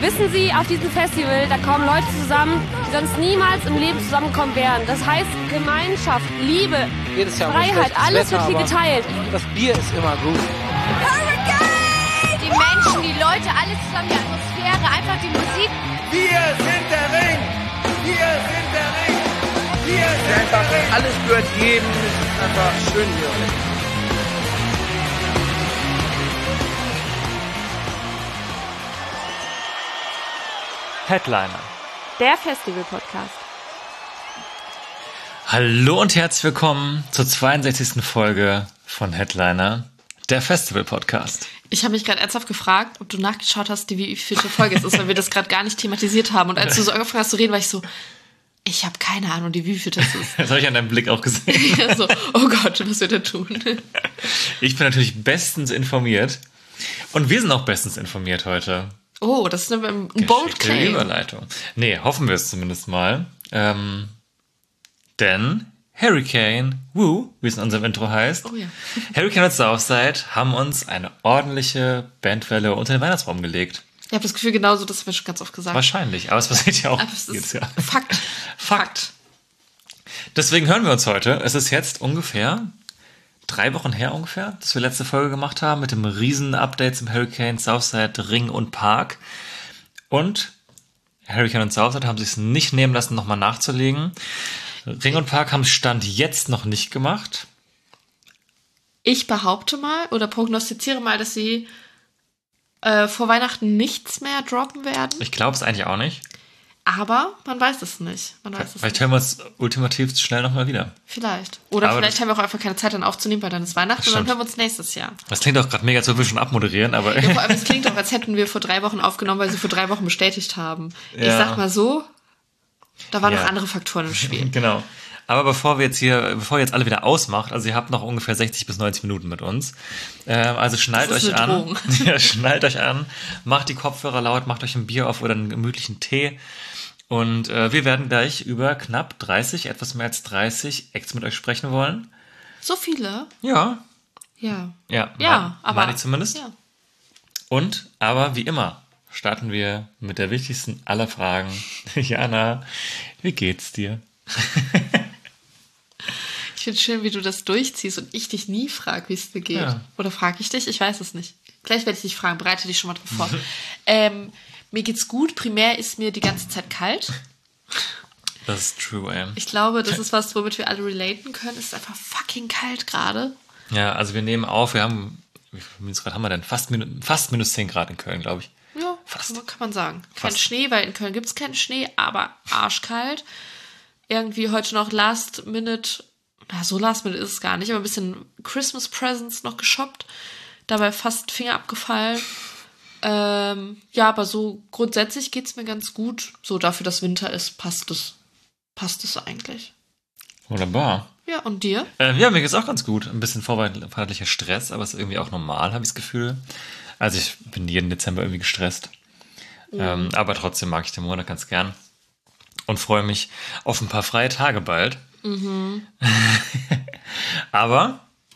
Wissen Sie, auf diesem Festival, da kommen Leute zusammen, die sonst niemals im Leben zusammenkommen wären. Das heißt Gemeinschaft, Liebe, Freiheit, alles wird hier geteilt. Das Bier ist immer gut. Die Menschen, die Leute, alles zusammen, die Atmosphäre, einfach die Musik. Wir sind der Ring! Wir sind der Ring! Wir sind der Ring! Alles gehört jedem. Es ist einfach schön hier. Headliner. Der Festival-Podcast. Hallo und herzlich willkommen zur 62. Folge von Headliner, der Festival-Podcast. Ich habe mich gerade ernsthaft gefragt, ob du nachgeschaut hast, wie viele Folge es ist, weil wir das gerade gar nicht thematisiert haben. Und als du so angefangen hast zu reden, war ich so, ich habe keine Ahnung, wie viel das ist. Das habe ich an deinem Blick auch gesehen. Ja, so, oh Gott, was wird er tun? Ich bin natürlich bestens informiert. Und wir sind auch bestens informiert heute. Oh, das ist ein bold claim. Überleitung. Nee, hoffen wir es zumindest mal. Denn Hurricane Woo, wie es in unserem Intro heißt, Oh ja. Hurricane und Southside haben uns eine ordentliche Bandwelle unter den Weihnachtsbaum gelegt. Ich habe das Gefühl, genauso, das haben wir schon ganz oft gesagt. Wahrscheinlich, aber es passiert ja auch Aber es jedes ist Jahr. Fakt. Deswegen hören wir uns heute. Es ist jetzt ungefähr 3 Wochen her ungefähr, dass wir letzte Folge gemacht haben mit dem riesen Update zum Hurricane, Southside, Ring und Park. Und Hurricane und Southside haben sich es nicht nehmen lassen, nochmal nachzulegen. Ring und Park haben Stand jetzt noch nicht gemacht. Ich behaupte mal oder prognostiziere mal, dass sie vor Weihnachten nichts mehr droppen werden. Ich glaube es eigentlich auch nicht. Aber man weiß es nicht. Vielleicht hören wir uns ultimativ schnell nochmal wieder. Vielleicht. Oder Aber vielleicht haben wir auch einfach keine Zeit, dann aufzunehmen, weil dann ist Weihnachten und dann Stimmt. hören wir uns nächstes Jahr. Das klingt auch gerade mega, so wie schon abmoderieren, aber Ja, vor allem, es klingt auch, als hätten wir vor 3 Wochen aufgenommen, weil sie vor 3 Wochen bestätigt haben. Ich Ja. sag mal so, da waren Ja. noch andere Faktoren im Spiel. Genau. Aber bevor ihr jetzt alle wieder ausmacht, also ihr habt noch ungefähr 60 bis 90 Minuten mit uns, also schnallt Das ist euch eine an. Drohung. Ja, schnallt euch an, macht die Kopfhörer laut, macht euch ein Bier auf oder einen gemütlichen Tee. Und wir werden gleich über knapp 30, etwas mehr als 30 Acts mit euch sprechen wollen. So viele? Ja. Ja. Ja, aber... meine ich zumindest. Ja. Aber wie immer starten wir mit der wichtigsten aller Fragen. Jana, wie geht's dir? Ich finde es schön, wie du das durchziehst und ich dich nie frage, wie es dir geht. Ja. Oder frage ich dich? Ich weiß es nicht. Vielleicht werde ich dich fragen. Bereite dich schon mal drauf vor. Mir geht's gut. Primär ist mir die ganze Zeit kalt. Das ist true, ey. Ich glaube, das ist was, womit wir alle relaten können. Es ist einfach fucking kalt gerade. Ja, also wir nehmen auf, wir haben, wie viel Minusgrad haben wir denn? Fast minus 10 Grad in Köln, glaube ich. Ja, Fast. kann man sagen. Kein Fast. Schnee, weil in Köln gibt es keinen Schnee, aber arschkalt. Irgendwie heute noch Last Minute, na so Last Minute ist es gar nicht, aber ein bisschen Christmas Presents noch geshoppt. Dabei fast Finger abgefallen. Ja, aber so grundsätzlich geht's mir ganz gut. So dafür, dass Winter ist, passt es eigentlich. Wunderbar. Ja, und dir? Ja, mir geht's auch ganz gut. Ein bisschen vorweihnachtlicher Stress, aber es ist irgendwie auch normal, habe ich das Gefühl. Also ich bin jeden Dezember irgendwie gestresst. Aber trotzdem mag ich den Monat ganz gern. Und freue mich auf ein paar freie Tage bald. Aber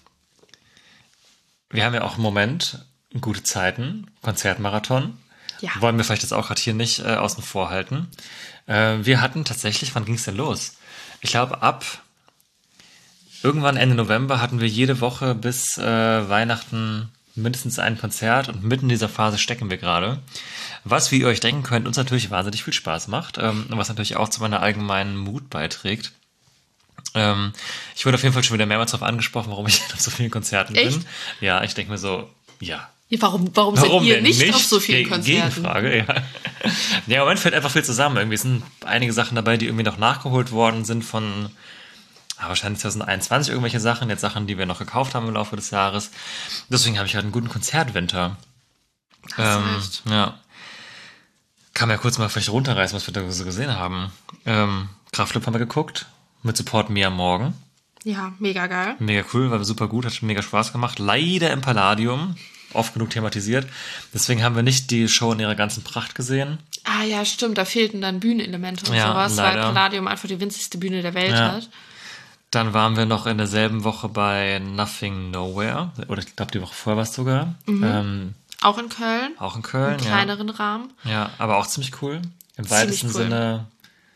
wir haben ja auch im Moment gute Zeiten, Konzertmarathon. Ja. Wollen wir vielleicht jetzt auch gerade hier nicht außen vor halten. Wir hatten tatsächlich, wann ging es denn los? Ich glaube, ab irgendwann Ende November hatten wir jede Woche bis Weihnachten mindestens ein Konzert und mitten in dieser Phase stecken wir gerade. Was, wie ihr euch denken könnt, uns natürlich wahnsinnig viel Spaß macht, was natürlich auch zu meiner allgemeinen Mut beiträgt. Ich wurde auf jeden Fall schon wieder mehrmals darauf angesprochen, warum ich auf so vielen Konzerten bin. Echt? Ja, ich denke mir so, ja. Ja, warum seid ihr denn nicht auf so vielen Konzerten? Gegenfrage, ja. Ja, im Moment fällt einfach viel zusammen. Irgendwie sind einige Sachen dabei, die irgendwie noch nachgeholt worden sind von wahrscheinlich 2021 irgendwelche Sachen, jetzt Sachen, die wir noch gekauft haben im Laufe des Jahres. Deswegen habe ich halt einen guten Konzertwinter. Hast du recht. Ja. Kann man ja kurz mal vielleicht runterreißen, was wir da so gesehen haben. Kraftclub haben wir geguckt, mit Support Mia Morgan. Ja, mega geil. Mega cool, war super gut, hat mega Spaß gemacht. Leider im Palladium, oft genug thematisiert. Deswegen haben wir nicht die Show in ihrer ganzen Pracht gesehen. Ah ja, stimmt, da fehlten dann Bühnenelemente und Ja, sowas, weil leider. Palladium einfach die winzigste Bühne der Welt Ja. hat. Dann waren wir noch in derselben Woche bei Nothing Nowhere. Oder ich glaube, die Woche vorher war es sogar. Auch in Köln. Auch in Köln, Im kleineren Rahmen. Ja, aber auch ziemlich cool. Im weitesten Sinne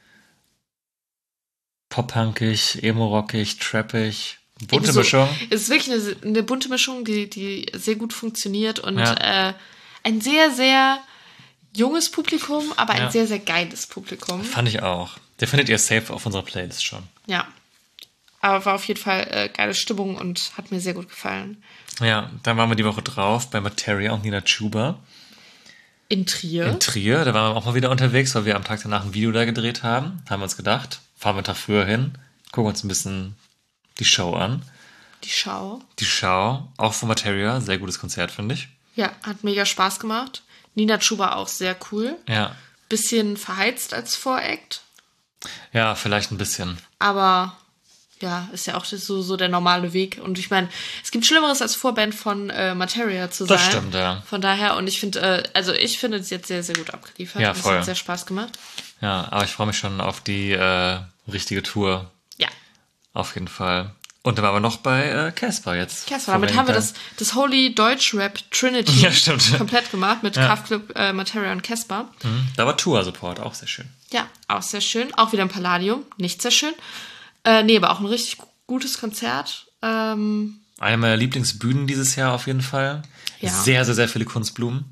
pop-punkig, emo-rockig, trappig. Bunte Mischung. Es ist wirklich eine bunte Mischung, die sehr gut funktioniert und ein sehr, sehr junges Publikum, aber ein sehr, sehr geiles Publikum. Fand ich auch. Der findet ihr safe auf unserer Playlist schon. Ja. Aber war auf jeden Fall geile Stimmung und hat mir sehr gut gefallen. Ja, dann waren wir die Woche drauf bei Materia und Nina Chuba. In Trier. Da waren wir auch mal wieder unterwegs, weil wir am Tag danach ein Video da gedreht haben. Haben wir uns gedacht, fahren wir einen Tag früher hin, gucken uns ein bisschen die Show an. Die Schau, auch von Materia, sehr gutes Konzert, finde ich. Ja, hat mega Spaß gemacht. Nina Chuba auch sehr cool. Ja. Bisschen verheizt als Voract. Ja, vielleicht ein bisschen. Aber ja, ist ja auch so der normale Weg. Und ich meine, es gibt Schlimmeres als Vorband von Materia zu sein. Das stimmt, ja. Von daher, und ich finde, ich finde es jetzt sehr, sehr gut abgeliefert. Ja, voll. Es hat sehr Spaß gemacht. Ja, aber ich freue mich schon auf die richtige Tour. Ja. Auf jeden Fall. Und dann waren wir noch bei Casper jetzt. Casper, damit haben wir das Holy Deutschrap Trinity komplett gemacht mit Kraftklub, Materia und Casper. Da war Tour-Support, auch sehr schön. Ja, auch sehr schön. Auch wieder im Palladium, nicht sehr schön. Aber auch ein richtig gutes Konzert. Eine meiner Lieblingsbühnen dieses Jahr auf jeden Fall. Ja. Sehr, sehr, sehr viele Kunstblumen.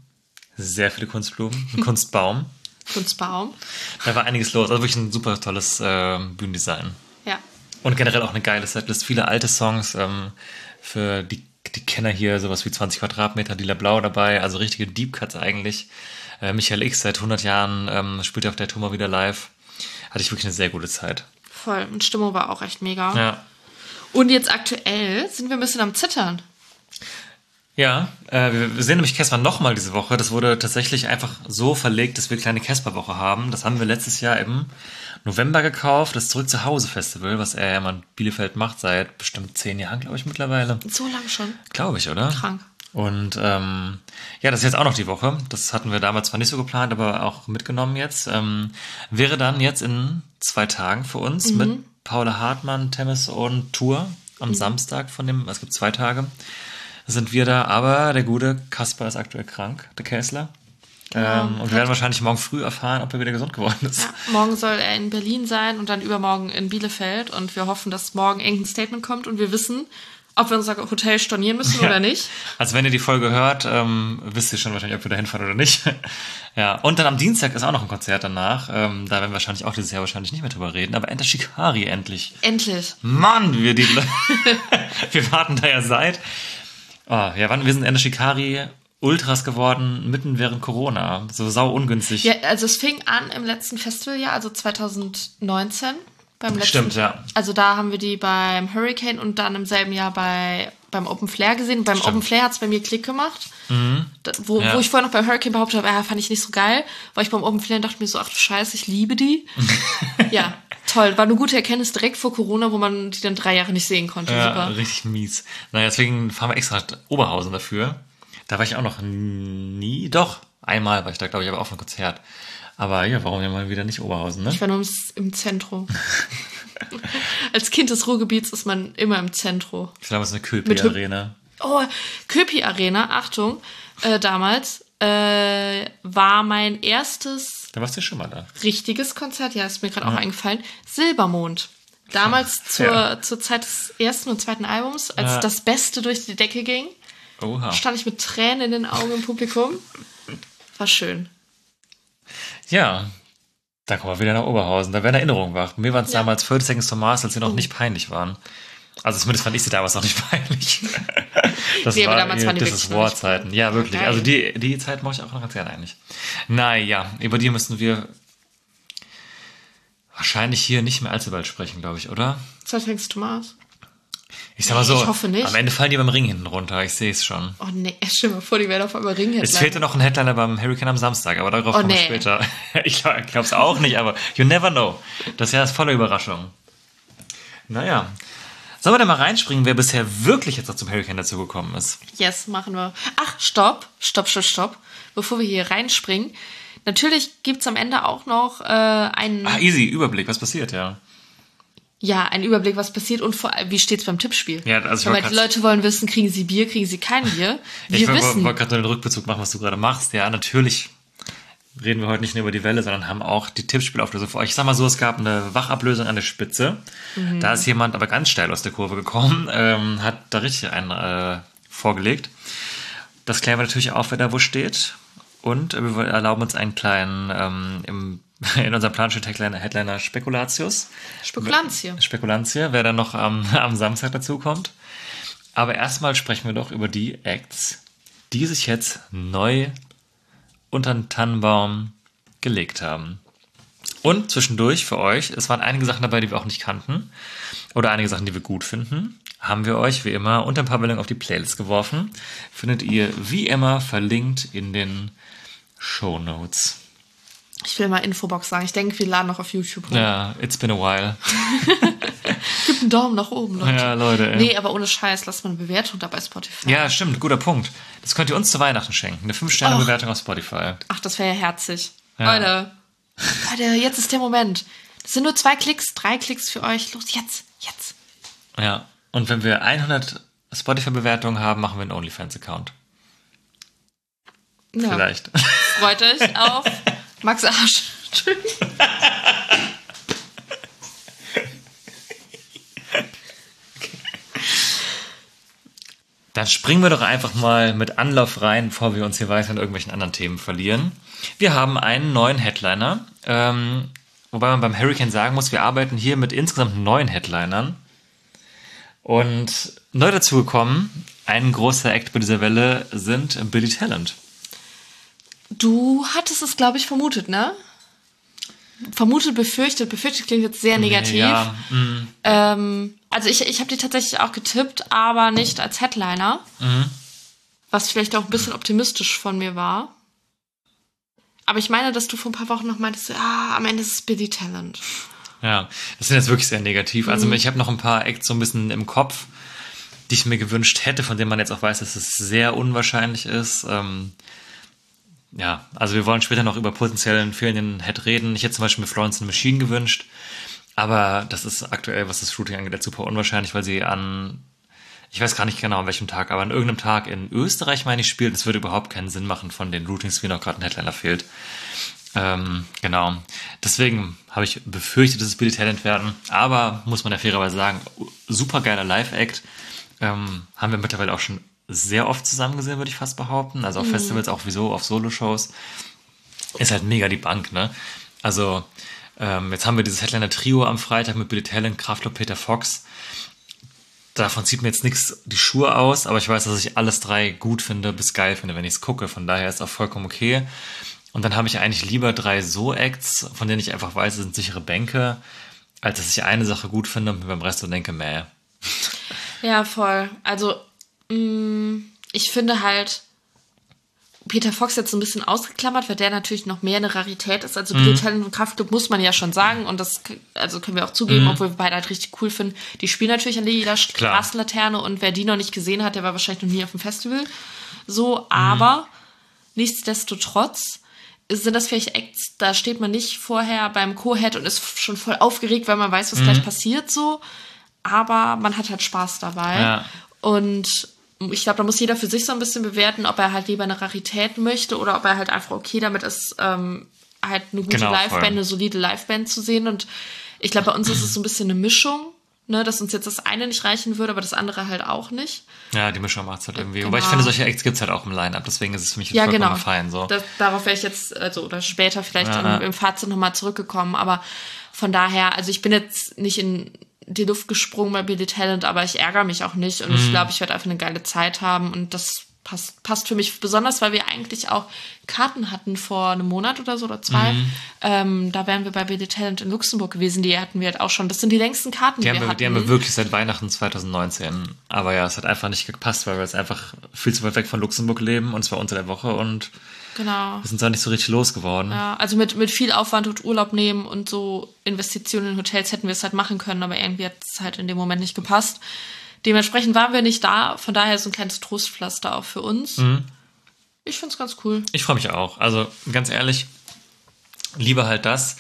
Ein Kunstbaum. Da war einiges los. Also wirklich ein super tolles Bühnendesign. Ja. Und generell auch eine geile Setlist. Viele alte Songs für die Kenner hier, sowas wie 20 Quadratmeter, Lila Blau dabei. Also richtige Deep Cuts eigentlich. Michael X seit 100 Jahren spielt auf der Tour mal wieder live. Hatte ich wirklich eine sehr gute Zeit. Voll. Und Stimmung war auch echt mega. Ja. Und jetzt aktuell sind wir ein bisschen am Zittern. Ja, wir sehen nämlich Casper nochmal diese Woche. Das wurde tatsächlich einfach so verlegt, dass wir eine kleine Casper-Woche haben. Das haben wir letztes Jahr im November gekauft. Das Zurück-zu-Hause-Festival, was er ja mal in Bielefeld macht, seit bestimmt 10 Jahren, glaube ich, mittlerweile. So lang schon? Glaube ich, oder? Krank. Und das ist jetzt auch noch die Woche. Das hatten wir damals zwar nicht so geplant, aber auch mitgenommen jetzt. Wäre dann jetzt in 2 Tagen für uns mit Paula Hartmann, Temmes und Tour am Samstag es gibt 2 Tage, sind wir da. Aber der gute Kasper ist aktuell krank, der Käsler. Und wir werden wahrscheinlich morgen früh erfahren, ob er wieder gesund geworden ist. Ja, morgen soll er in Berlin sein und dann übermorgen in Bielefeld. Und wir hoffen, dass morgen irgendein Statement kommt und wir wissen, ob wir unser Hotel stornieren müssen oder nicht. Also wenn ihr die Folge hört, wisst ihr schon wahrscheinlich, ob wir da hinfahren oder nicht. Ja, und dann am Dienstag ist auch noch ein Konzert danach. Da werden wir wahrscheinlich auch dieses Jahr wahrscheinlich nicht mehr drüber reden. Aber Enter Shikari endlich. Endlich. Mann, wir warten da ja seit. Wir sind Enter Shikari Ultras geworden, mitten während Corona. So sau ungünstig. Ja, also es fing an im letzten Festivaljahr, also 2019. Stimmt, ja. Also da haben wir die beim Hurricane und dann im selben Jahr beim Open Flair gesehen. Beim Open Flair hat es bei mir Klick gemacht. Wo ich vorher noch beim Hurricane behauptet habe, fand ich nicht so geil. War ich beim Open Flair und dachte mir so, ach du Scheiße, ich liebe die. Ja, toll. War eine gute Erkenntnis direkt vor Corona, wo man die dann 3 Jahre nicht sehen konnte. Ja, super. Richtig mies. Naja, deswegen fahren wir extra nach Oberhausen dafür. Da war ich auch noch einmal war ich da, glaube ich, aber auf einem Konzert. Aber ja, warum ja mal wieder nicht Oberhausen, ne? Ich war nur im Zentrum. Als Kind des Ruhrgebiets ist man immer im Zentrum. Ich glaube, es ist eine Köpi-Arena. Köpi-Arena, Achtung. Damals war mein erstes... Da warst du ja schon mal da. Richtiges Konzert, ja, ist mir gerade auch eingefallen. Silbermond. Damals zur Zeit des ersten und zweiten Albums, als das Beste durch die Decke ging. Oha. Stand ich mit Tränen in den Augen im Publikum. War schön. Ja, da kommen wir wieder nach Oberhausen. Da werden Erinnerungen wach. Mir waren es damals 30 Seconds to Mars, als sie noch nicht peinlich waren. Also zumindest fand ich sie damals noch nicht peinlich. Das aber damals waren die wirklich War-Zeiten. Ja, wirklich. Also die Zeit mache ich auch noch ganz gerne eigentlich. Naja, über die müssen wir wahrscheinlich hier nicht mehr allzu bald sprechen, glaube ich, oder? 30 Seconds to Mars. Ich sag mal so, ich hoffe nicht. Am Ende fallen die beim Ring hinten runter, ich sehe es schon. Oh nee, stell dir mal vor, die werden auf einmal Ring-Headliner. Es fehlte noch ein Headliner beim Hurricane am Samstag, aber darauf kommen wir später. Ich glaube es auch nicht, aber you never know. Das Jahr ist voller Überraschungen. Naja. Sollen wir denn mal reinspringen, wer bisher wirklich jetzt noch zum Hurricane dazu gekommen ist? Yes, machen wir. Ach, stopp. Bevor wir hier reinspringen. Natürlich gibt's am Ende auch noch einen... Easy, Überblick, was passiert, ja. Ja, ein Überblick, was passiert und vor allem, wie steht's beim Tippspiel? Ja, also weil die Leute wollen wissen, kriegen sie Bier, kriegen sie kein Bier? Ich wollte gerade nur den Rückbezug machen, was du gerade machst. Ja, natürlich reden wir heute nicht nur über die Welle, sondern haben auch die Tippspielauflösung für euch. Ich sag mal so, es gab eine Wachablösung an der Spitze. Da ist jemand aber ganz steil aus der Kurve gekommen, hat da richtig einen vorgelegt. Das klären wir natürlich auf, wer da wo steht. Und wir erlauben uns einen kleinen, in unserem Plan steht Headliner Spekulatius. Spekulantie, wer dann noch am Samstag dazu kommt. Aber erstmal sprechen wir doch über die Acts, die sich jetzt neu unter den Tannenbaum gelegt haben. Und zwischendurch für euch, es waren einige Sachen dabei, die wir auch nicht kannten. Oder einige Sachen, die wir gut finden. Haben wir euch wie immer unter ein paar Meldungen auf die Playlist geworfen. Findet ihr wie immer verlinkt in den Shownotes. Ich will mal Infobox sagen. Ich denke, wir laden noch auf YouTube hoch. Ja, it's been a while. Gib einen Daumen nach oben, Leute. Ja, Leute. Ey. Nee, aber ohne Scheiß, lasst mal eine Bewertung da bei Spotify. Ja, stimmt, guter Punkt. Das könnt ihr uns zu Weihnachten schenken. Eine 5-Sterne-Bewertung auf Spotify. Ach, das wäre ja herzig. Ja. Leute, jetzt ist der Moment. Das sind nur 2 Klicks, 3 Klicks für euch. Los, jetzt. Ja, und wenn wir 100 Spotify-Bewertungen haben, machen wir einen OnlyFans-Account. Ja. Vielleicht. Freut euch auf Max Arsch. Dann springen wir doch einfach mal mit Anlauf rein, bevor wir uns hier weiter in irgendwelchen anderen Themen verlieren. Wir haben einen neuen Headliner, wobei man beim Hurricane sagen muss, wir arbeiten hier mit insgesamt 9 Headlinern. Und neu dazugekommen, ein großer Act bei dieser Welle, sind Billy Talent. Du hattest es, glaube ich, vermutet, ne? Befürchtet klingt jetzt sehr negativ. Ja, also ich habe die tatsächlich auch getippt, aber nicht als Headliner. Was vielleicht auch ein bisschen optimistisch von mir war. Aber ich meine, dass du vor ein paar Wochen noch meintest, am Ende ist es Billy Talent. Ja, das sind jetzt wirklich sehr negativ. Also ich habe noch ein paar Acts so ein bisschen im Kopf, die ich mir gewünscht hätte, von denen man jetzt auch weiß, dass es sehr unwahrscheinlich ist. Ja, also wir wollen später noch über potenziellen fehlenden Head reden. Ich hätte zum Beispiel mir Florence and the Machine gewünscht, aber das ist aktuell, was das Shooting angeht, super unwahrscheinlich, weil sie ich weiß gar nicht genau an welchem Tag, aber an irgendeinem Tag in Österreich, meine ich, spielt. Das würde überhaupt keinen Sinn machen von den Routings, wie noch gerade ein Headliner fehlt. Genau. Deswegen habe ich befürchtet, dass es Billy Talent werden, aber muss man ja fairerweise sagen, super geiler Live-Act. Haben wir mittlerweile auch schon sehr oft zusammen gesehen, würde ich fast behaupten. Also auf Festivals, auch wieso, auf Solo-Shows. Ist halt mega die Bank, ne? Also, jetzt haben wir dieses Headliner-Trio am Freitag mit Billy Talent, Kraftklub, Peter Fox. Davon zieht mir jetzt nichts die Schuhe aus, aber ich weiß, dass ich alles 3 gut finde, bis geil finde, wenn ich es gucke. Von daher ist auch vollkommen okay. Und dann habe ich eigentlich lieber 3 So-Acts, von denen ich einfach weiß, es sind sichere Bänke, als dass ich eine Sache gut finde und mir beim Rest so denke, mäh. Ja, voll. Also, ich finde halt, Peter Fox jetzt so ein bisschen ausgeklammert, weil der natürlich noch mehr eine Rarität ist. Also Billy Talent und Kraftklub muss man ja schon sagen. Und das können wir auch zugeben, obwohl wir beide halt richtig cool finden. Die spielen natürlich an jeder Straßenlaterne. Und wer die noch nicht gesehen hat, der war wahrscheinlich noch nie auf dem Festival. So, aber nichtsdestotrotz sind das vielleicht Acts, da steht man nicht vorher beim Co-Head und ist schon voll aufgeregt, weil man weiß, was gleich passiert so. Aber man hat halt Spaß dabei. Ja. Und ich glaube, da muss jeder für sich so ein bisschen bewerten, ob er halt lieber eine Rarität möchte oder ob er halt einfach okay damit ist, halt eine gute Liveband, eine solide Liveband zu sehen. Und ich glaube, bei uns ist es so ein bisschen eine Mischung, ne, dass uns jetzt das eine nicht reichen würde, aber das andere halt auch nicht. Ja, die Mischung macht's halt irgendwie. Wobei ich finde, solche Acts gibt's halt auch im Line-Up, deswegen ist es für mich vollkommen fein. So. Darauf wäre ich jetzt, oder später vielleicht im Fazit nochmal zurückgekommen, aber von daher, also ich bin jetzt nicht in die Luft gesprungen bei Billy Talent, aber ich ärgere mich auch nicht und ich glaube, ich werde einfach eine geile Zeit haben und das passt für mich besonders, weil wir eigentlich auch Karten hatten vor einem Monat oder so oder 2. Da wären wir bei Billy Talent in Luxemburg gewesen, die hatten wir halt auch schon. Das sind die längsten Karten, die wir hatten. Die haben wir wirklich seit Weihnachten 2019. Aber ja, es hat einfach nicht gepasst, weil wir jetzt einfach viel zu weit weg von Luxemburg leben und zwar unter der Woche und wir sind da nicht so richtig losgeworden. Ja, also mit viel Aufwand und Urlaub nehmen und so Investitionen in Hotels hätten wir es halt machen können, aber irgendwie hat es halt in dem Moment nicht gepasst. Dementsprechend waren wir nicht da, von daher ist so ein kleines Trostpflaster auch für uns. Ich find's ganz cool. Ich freue mich auch. Also ganz ehrlich, lieber halt das,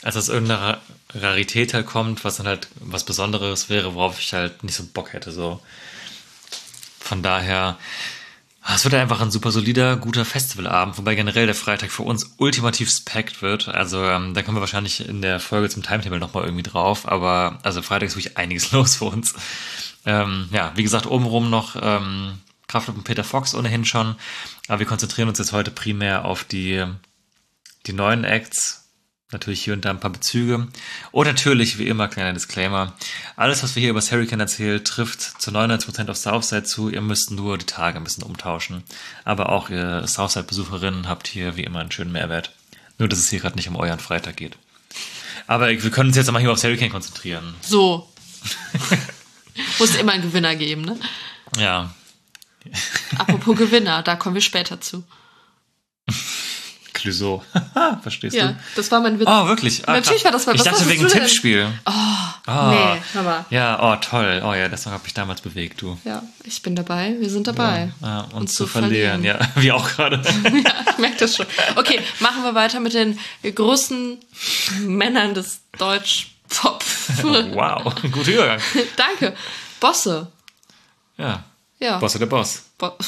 als aus irgendeiner Rarität halt kommt, was dann halt was Besonderes wäre, worauf ich halt nicht so Bock hätte, so. Von daher, es wird einfach ein super solider, guter Festivalabend, wobei generell der Freitag für uns ultimativ spackt wird. Also da kommen wir wahrscheinlich in der Folge zum Timetable nochmal irgendwie drauf, aber also Freitag ist wirklich einiges los für uns. Wie gesagt, obenrum noch Kraftklub und Peter Fox ohnehin schon, aber wir konzentrieren uns jetzt heute primär auf die neuen Acts. Natürlich hier und da ein paar Bezüge. Und natürlich, wie immer, kleiner Disclaimer. Alles, was wir hier über das Hurricane erzählen, trifft zu 99% auf Southside zu. Ihr müsst nur die Tage ein bisschen umtauschen. Aber auch ihr Southside-Besucherinnen habt hier wie immer einen schönen Mehrwert. Nur, dass es hier gerade nicht um euren Freitag geht. Aber wir können uns jetzt einmal hier aufs Hurricane konzentrieren. So. Muss immer einen Gewinner geben, ne? Ja. Apropos Gewinner, da kommen wir später zu. Clouseau. Verstehst ja, du? Das war mein Witz. Oh, wirklich? Natürlich war das mein Witz. Ich dachte wegen Tippspiel. Nee, aber. Ja, toll. Oh ja, das hat mich damals bewegt, du. Ja, ich bin dabei. Wir sind dabei. Ja, uns zu verlieren. Ja, wie auch gerade. Ja, ich merke das schon. Okay, machen wir weiter mit den großen Männern des Deutsch-Pop. Wow, guter Übergang. Danke. Bosse. Ja. Ja. Bosse der Boss.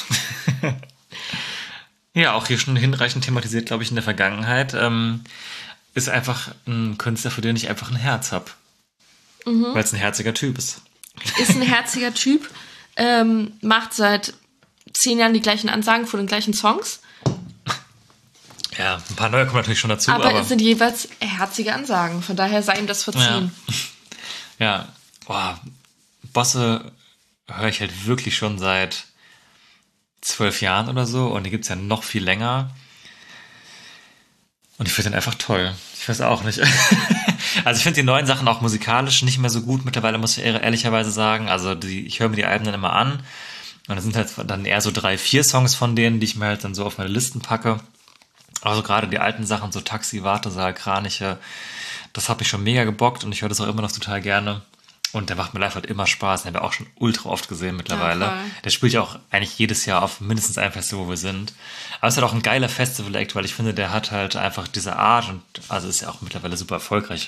Ja, auch hier schon hinreichend thematisiert, glaube ich, in der Vergangenheit. Ist einfach ein Künstler, für den ich einfach ein Herz habe. Weil es ein herziger Typ ist. Ist ein herziger Typ. Macht seit 10 Jahren die gleichen Ansagen vor den gleichen Songs. Ja, ein paar neue kommen natürlich schon dazu. Aber es sind jeweils herzige Ansagen. Von daher sei ihm das verziehen. Ja. Boah, Bosse höre ich halt wirklich schon seit 12 Jahren oder so, und die gibt's ja noch viel länger. Und ich finde den einfach toll. Ich weiß auch nicht. Also ich finde die neuen Sachen auch musikalisch nicht mehr so gut mittlerweile, muss ich ehrlicherweise sagen. Also ich höre mir die Alben dann immer an, und das sind halt dann eher so 3-4 Songs von denen, die ich mir halt dann so auf meine Listen packe. Also gerade die alten Sachen, so Taxi, Wartesaal, Kraniche, das habe ich schon mega gebockt, und ich höre das auch immer noch total gerne. Und der macht mir live halt immer Spaß. Den haben wir auch schon ultra oft gesehen mittlerweile. Ja, der spielt ja auch eigentlich jedes Jahr auf mindestens einem Festival, wo wir sind. Aber es ist halt auch ein geiler Festival-Act, weil ich finde, der hat halt einfach diese Art, und also ist ja auch mittlerweile super erfolgreich,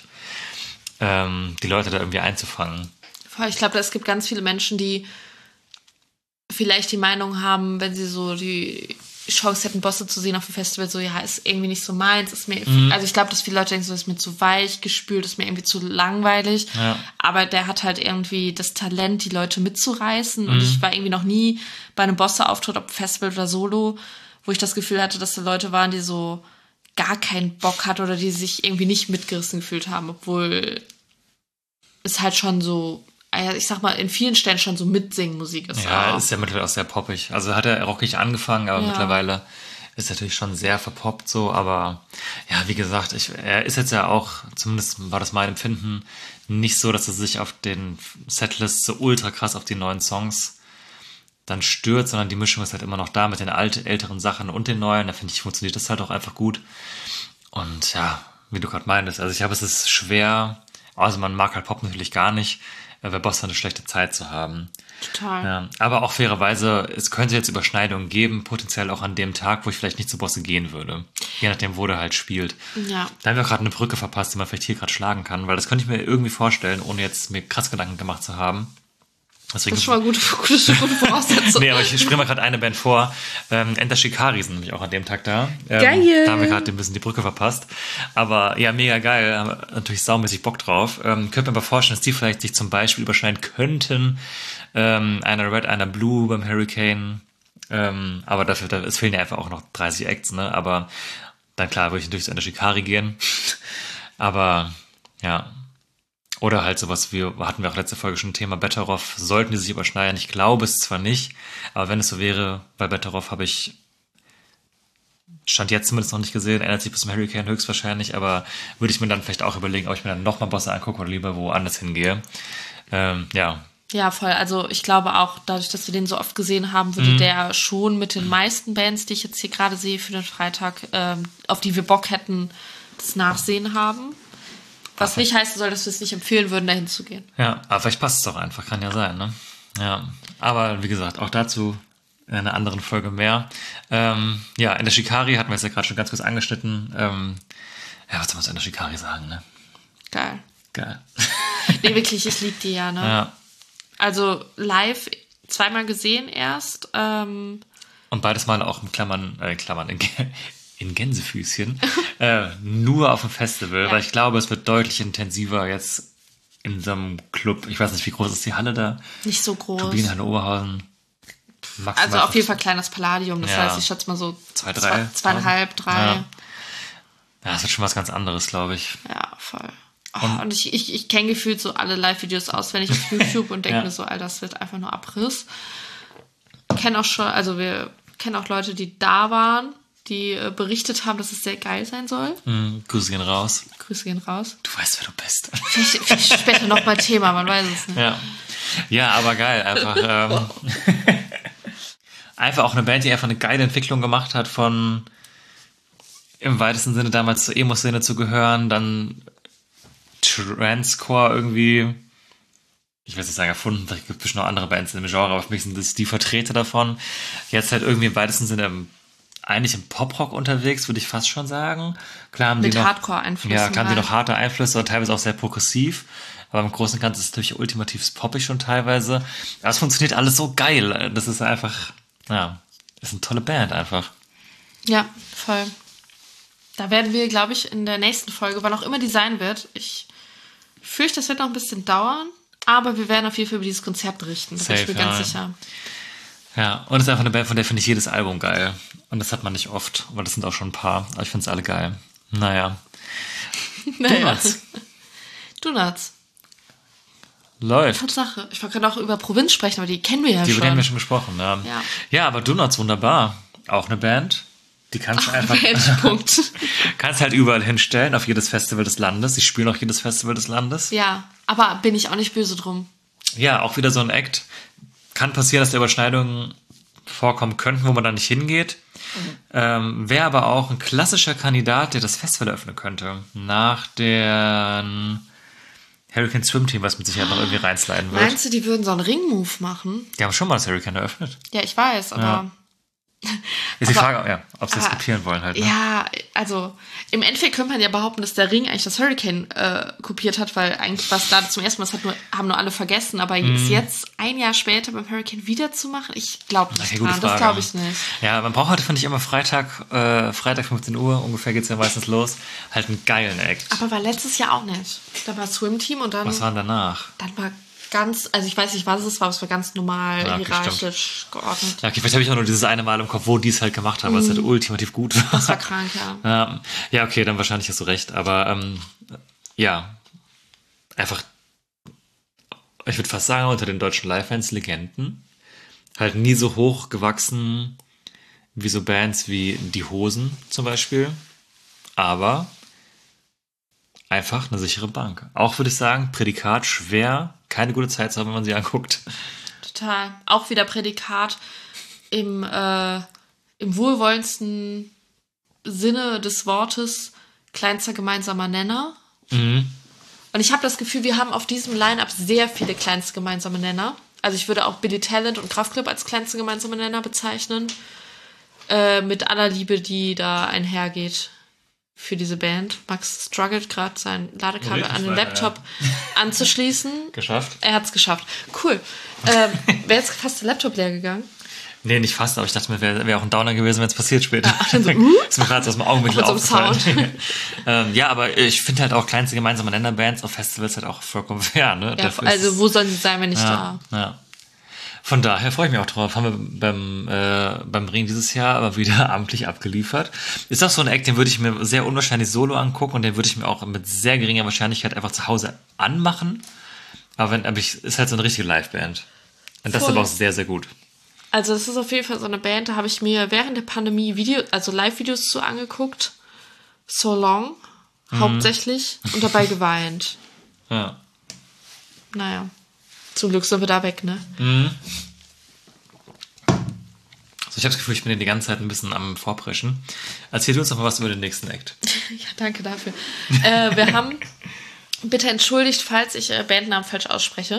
die Leute da irgendwie einzufangen. Ich glaube, es gibt ganz viele Menschen, die vielleicht die Meinung haben, wenn sie so die Chance hätten, Bosse zu sehen auf dem Festival, so, ja, ist irgendwie nicht so meins, ist mir, also ich glaube, dass viele Leute denken, so, ist mir zu weich gespült, ist mir irgendwie zu langweilig, aber der hat halt irgendwie das Talent, die Leute mitzureißen, und ich war irgendwie noch nie bei einem Bosse-Auftritt, ob Festival oder Solo, wo ich das Gefühl hatte, dass da Leute waren, die so gar keinen Bock hatten oder die sich irgendwie nicht mitgerissen gefühlt haben, obwohl es halt schon so, ich sag mal, in vielen Stellen schon so Mitsingen-Musik ist. Ja, ist ja mittlerweile auch sehr poppig. Also hat er rockig angefangen, aber mittlerweile ist natürlich schon sehr verpoppt so. Aber ja, wie gesagt, er ist jetzt ja auch, zumindest war das mein Empfinden, nicht so, dass er sich auf den Setlists so ultra krass auf die neuen Songs dann stört, sondern die Mischung ist halt immer noch da mit den älteren Sachen und den neuen. Da finde ich, funktioniert das halt auch einfach gut. Und ja, wie du gerade meintest, also ich glaube, es ist schwer, also man mag halt Pop natürlich gar nicht, bei Bosse eine schlechte Zeit zu haben. Total. Ja, aber auch fairerweise, es könnte jetzt Überschneidungen geben, potenziell auch an dem Tag, wo ich vielleicht nicht zu Bosse gehen würde. Je nachdem, wo der halt spielt. Ja. Da haben wir gerade eine Brücke verpasst, die man vielleicht hier gerade schlagen kann, weil das könnte ich mir irgendwie vorstellen, ohne jetzt mir krass Gedanken gemacht zu haben. Deswegen, das ist schon mal gute Voraussetzung. Nee, aber ich springe mal gerade eine Band vor. Enter Shikari sind nämlich auch an dem Tag da. Geil! Da haben wir gerade ein bisschen die Brücke verpasst. Aber ja, mega geil. Haben natürlich saumäßig Bock drauf. Könnte mir aber vorstellen, dass die vielleicht sich zum Beispiel überschneiden könnten. Einer Red, einer Blue beim Hurricane. Aber es fehlen ja einfach auch noch 30 Acts, ne? Aber dann klar, würde ich natürlich zu Enter Shikari gehen. Aber ja. Oder halt sowas wie, hatten wir auch letzte Folge schon ein Thema, Betteroff, sollten die sich überschneiden? Ich glaube es zwar nicht, aber wenn es so wäre, bei Betteroff habe ich, Stand jetzt zumindest noch nicht gesehen, ändert sich bis zum Hurricane höchstwahrscheinlich, aber würde ich mir dann vielleicht auch überlegen, ob ich mir dann nochmal Bosse angucke oder lieber woanders hingehe. Ja. Ja, voll. Also ich glaube auch, dadurch, dass wir den so oft gesehen haben, würde der schon mit den meisten Bands, die ich jetzt hier gerade sehe für den Freitag, auf die wir Bock hätten, das Nachsehen haben. Was nicht heißen soll, dass wir es nicht empfehlen würden, dahin zu gehen. Ja, aber vielleicht passt es doch einfach, kann ja sein, ne? Ja, aber wie gesagt, auch dazu in einer anderen Folge mehr. Ja, in der Shikari hatten wir es ja gerade schon ganz kurz angeschnitten. Ja, was soll man zu Enter Shikari sagen, ne? Geil. Geil. Nee, wirklich, ich liebe die ja, ne? Ja. Also live 2-mal gesehen erst. Und beides Mal auch in Klammern, in Gänsefüßchen, nur auf dem Festival, weil ich glaube, es wird deutlich intensiver jetzt in so einem Club. Ich weiß nicht, wie groß ist die Halle da? Nicht so groß. Turbinen, Oberhausen. Also auf jeden Fall kleines Palladium. Das heißt, ich schätze mal so 2,5, 3. Ja, das ist schon was ganz anderes, glaube ich. Ja, voll. Und ich kenne gefühlt so alle Live-Videos auswendig auf YouTube und denke mir so, Alter, das wird einfach nur Abriss. Wir kennen auch Leute, die da waren, die berichtet haben, dass es sehr geil sein soll. Grüße gehen raus. Grüße gehen raus. Du weißt, wer du bist. Vielleicht später nochmal Thema, man weiß es nicht. Ja, aber geil. Einfach, einfach auch eine Band, die einfach eine geile Entwicklung gemacht hat von im weitesten Sinne damals zur Emo-Szene zu gehören, dann Transcore irgendwie, ich will nicht sagen erfunden, vielleicht gibt es noch andere Bands in dem Genre, aber für mich sind das die Vertreter davon. Jetzt halt irgendwie im weitesten Sinne eigentlich im Poprock unterwegs, würde ich fast schon sagen. Klar haben mit die noch Hardcore-Einflüssen. Ja, klar haben die noch harte Einflüsse und teilweise auch sehr progressiv. Aber im Großen und Ganzen ist es natürlich ultimativ poppig schon teilweise. Aber es funktioniert alles so geil. Das ist einfach, ist eine tolle Band einfach. Ja, voll. Da werden wir, glaube ich, in der nächsten Folge, wann auch immer die sein wird, ich fürchte, das wird noch ein bisschen dauern, aber wir werden auf jeden Fall über dieses Konzert berichten. Da bin ich mir ganz sicher. Ja, und es ist einfach eine Band, von der finde ich jedes Album geil. Und das hat man nicht oft, aber das sind auch schon ein paar. Aber ich finde es alle geil. Naja. Donuts. Läuft. Tatsache. Ich wollte gerade auch über Provinz sprechen, aber die kennen wir ja schon. Die haben wir schon besprochen, ja. Ja, aber Donuts, wunderbar. Auch eine Band. Die kannst du einfach. Punkt. Kannst halt überall hinstellen, auf jedes Festival des Landes. Die spielen auch jedes Festival des Landes. Ja, aber bin ich auch nicht böse drum. Ja, auch wieder so ein Act. Kann passieren, dass da Überschneidungen vorkommen könnten, wo man da nicht hingeht. Wäre aber auch ein klassischer Kandidat, der das Festival eröffnen könnte. Nach dem Hurricane Swim Team, was mit Sicherheit noch irgendwie reinsliden wird. Meinst du, die würden so einen Ring-Move machen? Die haben schon mal das Hurricane eröffnet. Ja, ich weiß, aber... Ja. Ist die Frage, ob sie das kopieren wollen halt. Ne? Ja, also im Endeffekt könnte man ja behaupten, dass der Ring eigentlich das Hurricane kopiert hat, weil eigentlich was da zum ersten Mal, haben nur alle vergessen, aber es jetzt ein Jahr später beim Hurricane wieder zu machen, ich glaube nicht dran, das glaube ich nicht. Ja, man braucht heute, finde ich, immer Freitag 15 Uhr, ungefähr geht's ja meistens los, halt einen geilen Act. Aber war letztes Jahr auch nicht. Da war Swim Team und dann... Was war denn danach? Dann war also ich weiß nicht, was es war, aber es war ganz normal, hierarchisch geordnet. Ja, okay, vielleicht habe ich auch nur dieses eine Mal im Kopf, wo die es halt gemacht haben, weil es halt ultimativ gut war. Das war krank, ja. Ja, okay, dann wahrscheinlich hast du recht, aber einfach, ich würde fast sagen, unter den deutschen Live-Fans Legenden, halt nie so hoch gewachsen wie so Bands wie Die Hosen zum Beispiel, aber einfach eine sichere Bank. Auch würde ich sagen, Prädikat schwer, keine gute Zeit zu haben, wenn man sie anguckt. Total. Auch wieder Prädikat im wohlwollendsten Sinne des Wortes kleinster gemeinsamer Nenner. Mhm. Und ich habe das Gefühl, wir haben auf diesem Line-Up sehr viele kleinste gemeinsame Nenner. Also ich würde auch Billy Talent und Kraftklub als kleinste gemeinsame Nenner bezeichnen. Mit aller Liebe, die da einhergeht für diese Band. Max struggelt gerade, sein Ladekabel an den Laptop anzuschließen. Geschafft? Er hat es geschafft. Cool. Wäre jetzt fast der Laptop leer gegangen? Nee, nicht fast, aber ich dachte mir, wäre auch ein Downer gewesen, wenn es passiert später. Ja, dann so, ist mir gerade aus dem Augenwinkel aufgefallen. Ja, aber ich finde halt auch kleinste gemeinsame Nennerbands auf Festivals halt auch vollkommen fair. Ne? Ja, also wo sollen sie sein, wenn nicht da? Ja. Von daher freue ich mich auch drauf. Haben wir beim Ring dieses Jahr aber wieder amtlich abgeliefert. Ist auch so ein Act, den würde ich mir sehr unwahrscheinlich solo angucken und den würde ich mir auch mit sehr geringer Wahrscheinlichkeit einfach zu Hause anmachen. Aber ist halt so eine richtige Liveband. Und das ist aber auch sehr, sehr gut. Also das ist auf jeden Fall so eine Band, da habe ich mir während der Pandemie Live-Videos zu angeguckt. So Long, hauptsächlich, und dabei geweint. Ja. Naja. Zum Glück sind wir da weg, ne? Mhm. So, ich habe das Gefühl, ich bin die ganze Zeit ein bisschen am Vorpreschen. Erzähl du uns noch mal was über den nächsten Act. Ja, danke dafür. Wir haben, bitte entschuldigt, falls ich Bandnamen falsch ausspreche,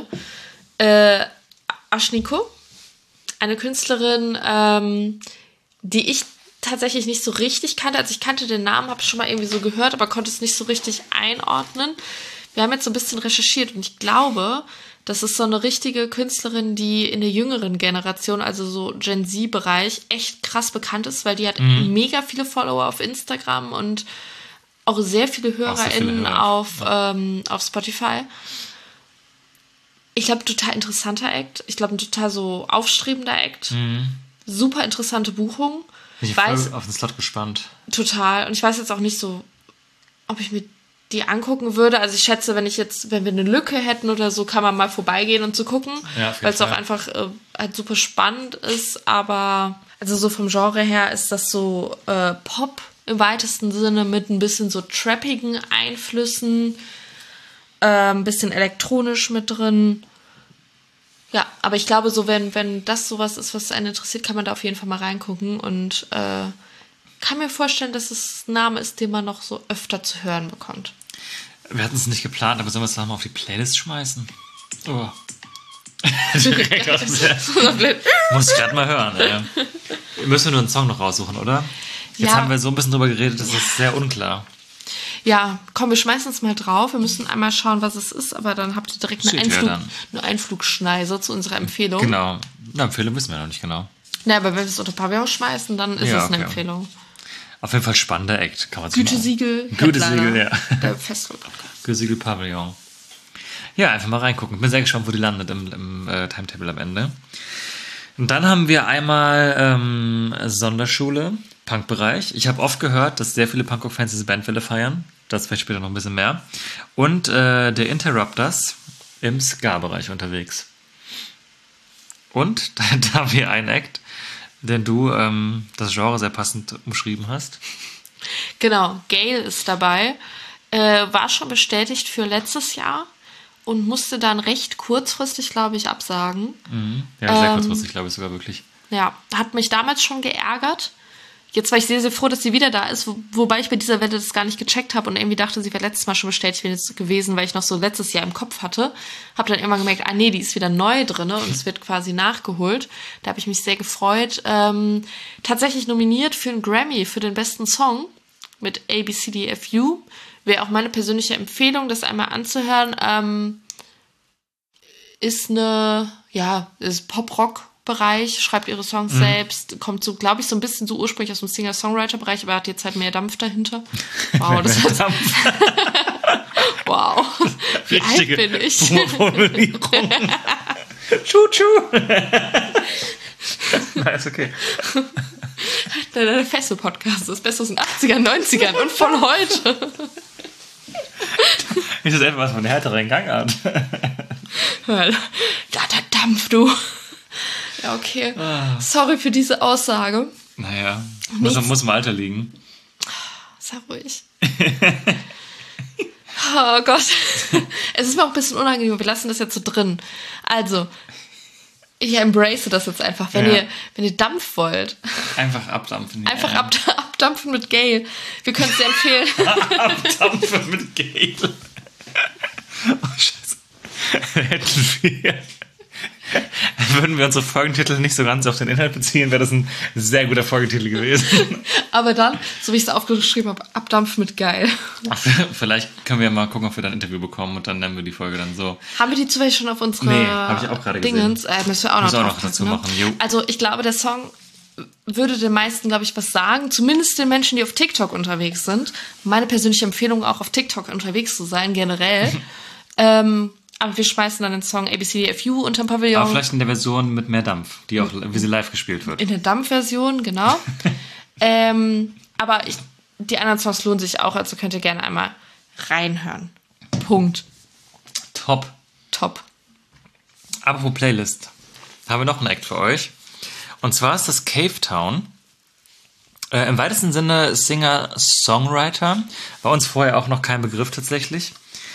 Ashniko, eine Künstlerin, die ich tatsächlich nicht so richtig kannte. Also ich kannte den Namen, habe schon mal irgendwie so gehört, aber konnte es nicht so richtig einordnen. wir haben jetzt so ein bisschen recherchiert und ich glaube, das ist so eine richtige Künstlerin, die in der jüngeren Generation, also so Gen Z-Bereich, echt krass bekannt ist, weil die hat mega viele Follower auf Instagram und auch sehr viele HörerInnen auf Spotify. Ich glaube, total interessanter Act. Ich glaube, ein total so aufstrebender Act. Super interessante Buchung. Ich bin voll auf den Slot gespannt. Total. Und ich weiß jetzt auch nicht so, ob ich mir die angucken würde. Also ich schätze, wenn wir eine Lücke hätten oder so, kann man mal vorbeigehen und so gucken. Ja, weil es auch einfach halt super spannend ist. Aber also so vom Genre her ist das so Pop im weitesten Sinne mit ein bisschen so trappigen Einflüssen. Ein bisschen elektronisch mit drin. Ja, aber ich glaube so, wenn das sowas ist, was einen interessiert, kann man da auf jeden Fall mal reingucken und kann mir vorstellen, dass es ein Name ist, den man noch so öfter zu hören bekommt. Wir hatten es nicht geplant, aber sollen wir es nochmal auf die Playlist schmeißen? Oh. Muss ich gerade mal hören. Müssen wir nur einen Song noch raussuchen, oder? Jetzt haben wir so ein bisschen drüber geredet, das ist sehr unklar. Ja, komm, wir schmeißen es mal drauf. Wir müssen einmal schauen, was es ist, aber dann habt ihr direkt eine Einflugschneise zu unserer Empfehlung. Genau. Eine Empfehlung wissen wir noch nicht genau. Na, aber wenn wir es unter Pavillon schmeißen, dann ist es eine Empfehlung. Auf jeden Fall spannender Act, kann man so Gütesiegel, Gütesiegel, ja. Der Festival-Podcast. Gütesiegel Pavillon. Ja, einfach mal reingucken. Ich bin sehr gespannt, wo die landet im Timetable am Ende. Und dann haben wir einmal Sonderschule, Punk-Bereich. Ich habe oft gehört, dass sehr viele Punkrock-Fans diese Bandwelle feiern. Das vielleicht später noch ein bisschen mehr. Und der Interrupters im Ska-Bereich unterwegs. Und da haben wir einen Act, den du das Genre sehr passend umschrieben hast. Genau, Gale ist dabei. War schon bestätigt für letztes Jahr und musste dann recht kurzfristig, glaube ich, absagen. Ja, sehr kurzfristig, glaube ich sogar wirklich. Ja, hat mich damals schon geärgert. Jetzt war ich sehr, sehr froh, dass sie wieder da ist, wobei ich bei dieser Welle das gar nicht gecheckt habe und irgendwie dachte, sie wäre letztes Mal schon bestätigt gewesen, weil ich noch so letztes Jahr im Kopf hatte. Habe dann irgendwann gemerkt, nee, die ist wieder neu drin und es wird quasi nachgeholt. Da habe ich mich sehr gefreut. Tatsächlich nominiert für einen Grammy für den besten Song mit ABCDFU. Wäre auch meine persönliche Empfehlung, das einmal anzuhören. Ist Pop-Rock-Bereich, schreibt ihre Songs selbst, kommt so, glaube ich, so ein bisschen so ursprünglich aus dem Singer-Songwriter-Bereich, aber hat jetzt halt mehr Dampf dahinter. Wow, das heißt, wow, wie alt bin ich? Tschu-tschu. Na, ist okay. Der Festival-Podcast ist besser aus den 80ern, 90ern und von heute. Ist das etwas von der härteren Gangart? Da Dampf, du. Ja, okay. Sorry für diese Aussage. Naja, muss im Alter liegen. Sei ruhig. Oh Gott. Es ist mir auch ein bisschen unangenehm, wir lassen das jetzt so drin. Also, ich embrace das jetzt einfach. Wenn ihr Dampf wollt. Einfach abdampfen. Einfach abdampfen mit Gale. Wir können es dir empfehlen. Abdampfen mit Gale. Oh, Scheiße. Würden wir unsere Folgentitel nicht so ganz auf den Inhalt beziehen, wäre das ein sehr guter Folgetitel gewesen. Aber dann, so wie ich es aufgeschrieben habe, abdampfen mit geil. Vielleicht können wir mal gucken, ob wir dann ein Interview bekommen und dann nennen wir die Folge dann so. Haben wir die zufällig schon auf unsere habe ich auch gerade Dingens? Müssen wir auch noch dazu machen. Ne? Also ich glaube, der Song würde den meisten, glaube ich, was sagen. Zumindest den Menschen, die auf TikTok unterwegs sind. Meine persönliche Empfehlung, auch auf TikTok unterwegs zu sein, generell. Aber wir schmeißen dann den Song ABCDFU unterm Pavillon. Aber vielleicht in der Version mit mehr Dampf, die auch, wie sie live gespielt wird. In der Dampfversion, genau. Aber die anderen Songs lohnen sich auch, also könnt ihr gerne einmal reinhören. Punkt. Top. Apropos Playlist. Haben wir noch einen Act für euch. Und zwar ist das Cave Town. Im weitesten Sinne Singer-Songwriter. War uns vorher auch noch kein Begriff tatsächlich.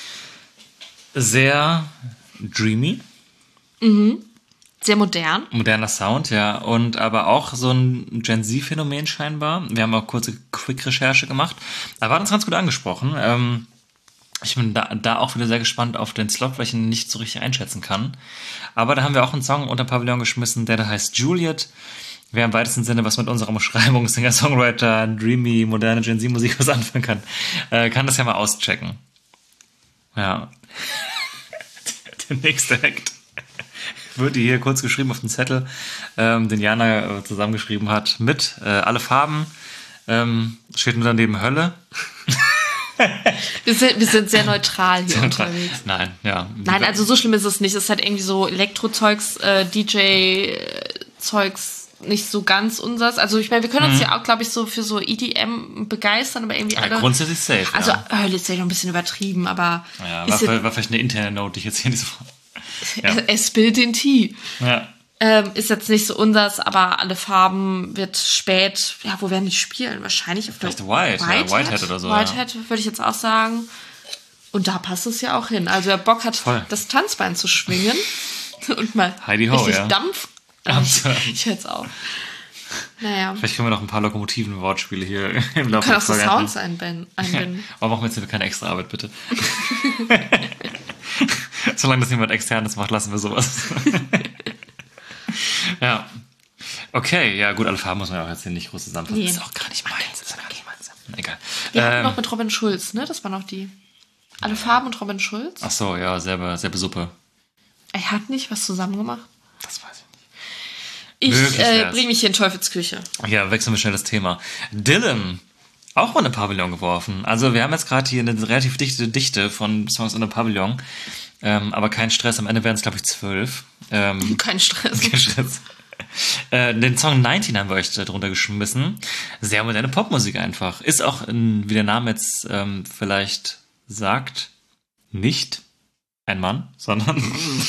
Sehr dreamy. Sehr modern. Moderner Sound, ja. Und aber auch so ein Gen Z-Phänomen scheinbar. Wir haben auch kurze Quick-Recherche gemacht. Aber hat uns ganz gut angesprochen. Ich bin da auch wieder sehr gespannt auf den Slot, weil ich ihn nicht so richtig einschätzen kann. Aber da haben wir auch einen Song unter Pavillon geschmissen, der da heißt Juliet. Wer im weitesten Sinne was mit unserer Umschreibung Singer-Songwriter, dreamy, moderne Gen Z-Musik was anfangen kann das ja mal auschecken. Ja. Der nächste Act wird hier kurz geschrieben auf dem Zettel, den Jana zusammengeschrieben hat, mit alle Farben. Steht nur daneben Hölle. Wir sind sehr neutral hier unterwegs. Nein, ja. Nein, also so schlimm ist es nicht. Es ist halt irgendwie so Elektro-Zeugs, DJ-Zeugs, nicht so ganz unsers. Also ich meine, wir können uns ja auch, glaube ich, so für so EDM begeistern, aber irgendwie alle... Grundsätzlich safe, Also Hölle ist ja noch ein bisschen übertrieben, aber... Ja, war vielleicht eine interne Note, die ich jetzt hier nicht so... Ja. Es spillt den Tee. Ja. Ist jetzt nicht so unsers, aber alle Farben wird spät... Ja, wo werden die spielen? Wahrscheinlich auf vielleicht Whitehead oder so. Whitehead, würde ich jetzt auch sagen. Und da passt es ja auch hin. Also wer Bock hat, das Tanzbein zu schwingen und mal richtig Dampf... Ich höre jetzt auf. Naja. Vielleicht können wir noch ein paar Lokomotiven-Wortspiele hier im Laufe der Folge. Kann auch so Sounds einbinden. Aber machen wir jetzt keine extra Arbeit, bitte. Solange das niemand Externes macht, lassen wir sowas. Ja. Okay, ja gut, alle Farben muss man ja auch jetzt hier nicht groß zusammenfassen. Nee. Ist auch gar nicht meins. Egal. Wir hatten noch mit Robin Schulz, ne? Das war noch die. Alle Farben und Robin Schulz. Ach so, ja, selbe Suppe. Er hat nicht was zusammen gemacht? Das weiß ich nicht. Ich bringe mich hier in Teufelsküche. Ja, wechseln wir schnell das Thema. Dylan, auch mal eine Pavillon geworfen. Also wir haben jetzt gerade hier eine relativ dichte Dichte von Songs in der Pavillon. Aber kein Stress, am Ende werden es, glaube ich, 12. Kein Stress. Kein Stress. Den Song 19 haben wir euch da drunter geschmissen. Sehr moderne Popmusik einfach. Ist auch, wie der Name jetzt vielleicht sagt, nicht ein Mann, sondern...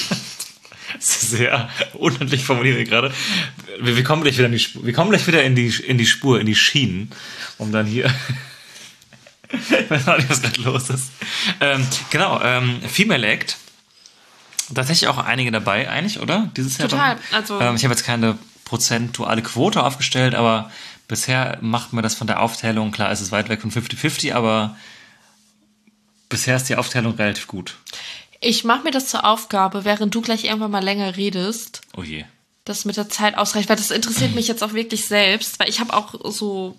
Sehr unhandlich formuliere ich gerade. Wir kommen gleich wieder in die Spur. Wir kommen gleich wieder in die Spur, in die Schienen, um dann hier. Ich weiß auch nicht, was gerade los ist. Female Act. Tatsächlich auch einige dabei, eigentlich, oder? Dieses Jahr. Total. Also ich habe jetzt keine prozentuale Quote aufgestellt, aber bisher macht man das von der Aufteilung, klar, es ist weit weg von 50-50, aber bisher ist die Aufteilung relativ gut. Ich mache mir das zur Aufgabe, während du gleich irgendwann mal länger redest, oh je, das mit der Zeit ausreicht, weil das interessiert mich jetzt auch wirklich selbst, weil ich habe auch so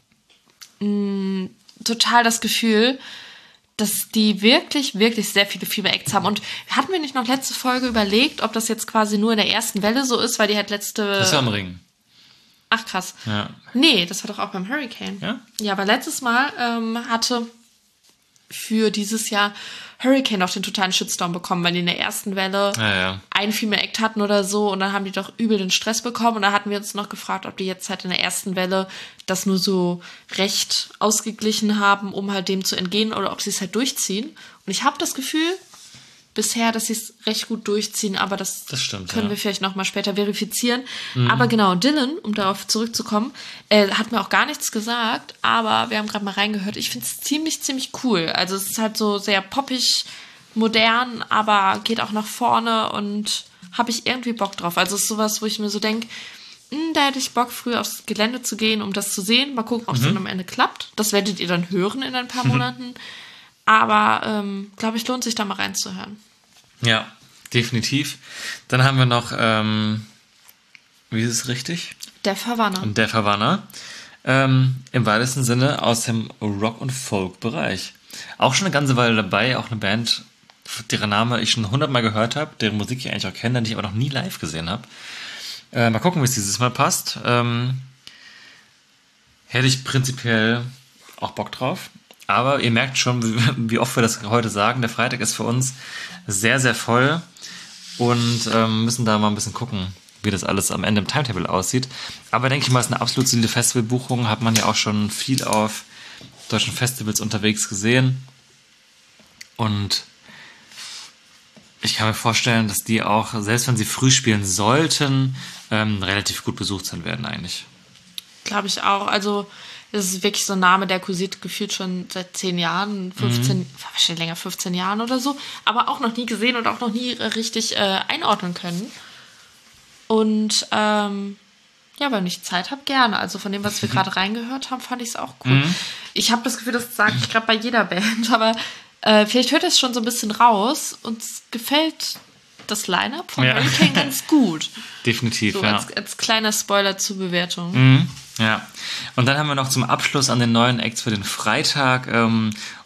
total das Gefühl, dass die wirklich, wirklich sehr viele Female Acts haben. Und hatten wir nicht noch letzte Folge überlegt, ob das jetzt quasi nur in der ersten Welle so ist, weil die halt letzte... Das ist ja am Ring. Ach, krass. Ja. Nee, das war doch auch beim Hurricane. Ja? Ja, aber letztes Mal hatte für dieses Jahr Hurricane auch den totalen Shitstorm bekommen, weil die in der ersten Welle einen Female Act hatten oder so und dann haben die doch übel den Stress bekommen und da hatten wir uns noch gefragt, ob die jetzt halt in der ersten Welle das nur so recht ausgeglichen haben, um halt dem zu entgehen oder ob sie es halt durchziehen. Und ich habe das Gefühl bisher, dass sie es recht gut durchziehen, aber das stimmt, können wir vielleicht noch mal später verifizieren. Aber genau, Dylan, um darauf zurückzukommen, hat mir auch gar nichts gesagt, aber wir haben gerade mal reingehört. Ich finde es ziemlich, ziemlich cool. Also es ist halt so sehr poppig, modern, aber geht auch nach vorne und habe ich irgendwie Bock drauf. Also es ist sowas, wo ich mir so denke, da hätte ich Bock, früh aufs Gelände zu gehen, um das zu sehen. Mal gucken, ob es dann am Ende klappt. Das werdet ihr dann hören in ein paar Monaten. Aber, glaube ich, lohnt sich da mal reinzuhören. Ja, definitiv. Dann haben wir noch, wie ist es richtig? Der Verwanner. Der Verwanner. Im weitesten Sinne aus dem Rock- und Folk-Bereich. Auch schon eine ganze Weile dabei, auch eine Band, deren Name ich schon 100-mal gehört habe, deren Musik ich eigentlich auch kenne, die ich aber noch nie live gesehen habe. Mal gucken, wie es dieses Mal passt. Hätte ich prinzipiell auch Bock drauf. Aber ihr merkt schon, wie oft wir das heute sagen. Der Freitag ist für uns sehr, sehr voll und müssen da mal ein bisschen gucken, wie das alles am Ende im Timetable aussieht. Aber denke ich mal, es ist eine absolut solide Festivalbuchung. Hat man ja auch schon viel auf deutschen Festivals unterwegs gesehen. Und ich kann mir vorstellen, dass die auch, selbst wenn sie früh spielen sollten, relativ gut besucht sein werden eigentlich. Glaube ich auch. Also das ist wirklich so ein Name, der kursiert gefühlt schon seit 10 Jahren, 15, wahrscheinlich länger, 15 Jahren oder so, aber auch noch nie gesehen und auch noch nie richtig einordnen können. Und ja, wenn ich Zeit habe, gerne. Also von dem, was wir gerade reingehört haben, fand ich es auch cool. Ich habe das Gefühl, das sage ich gerade bei jeder Band, aber vielleicht hört es schon so ein bisschen raus. Uns gefällt das Line-Up von Hurricane ganz gut. Definitiv, so, ja. Als kleiner Spoiler zur Bewertung. Ja. Und dann haben wir noch zum Abschluss an den neuen Acts für den Freitag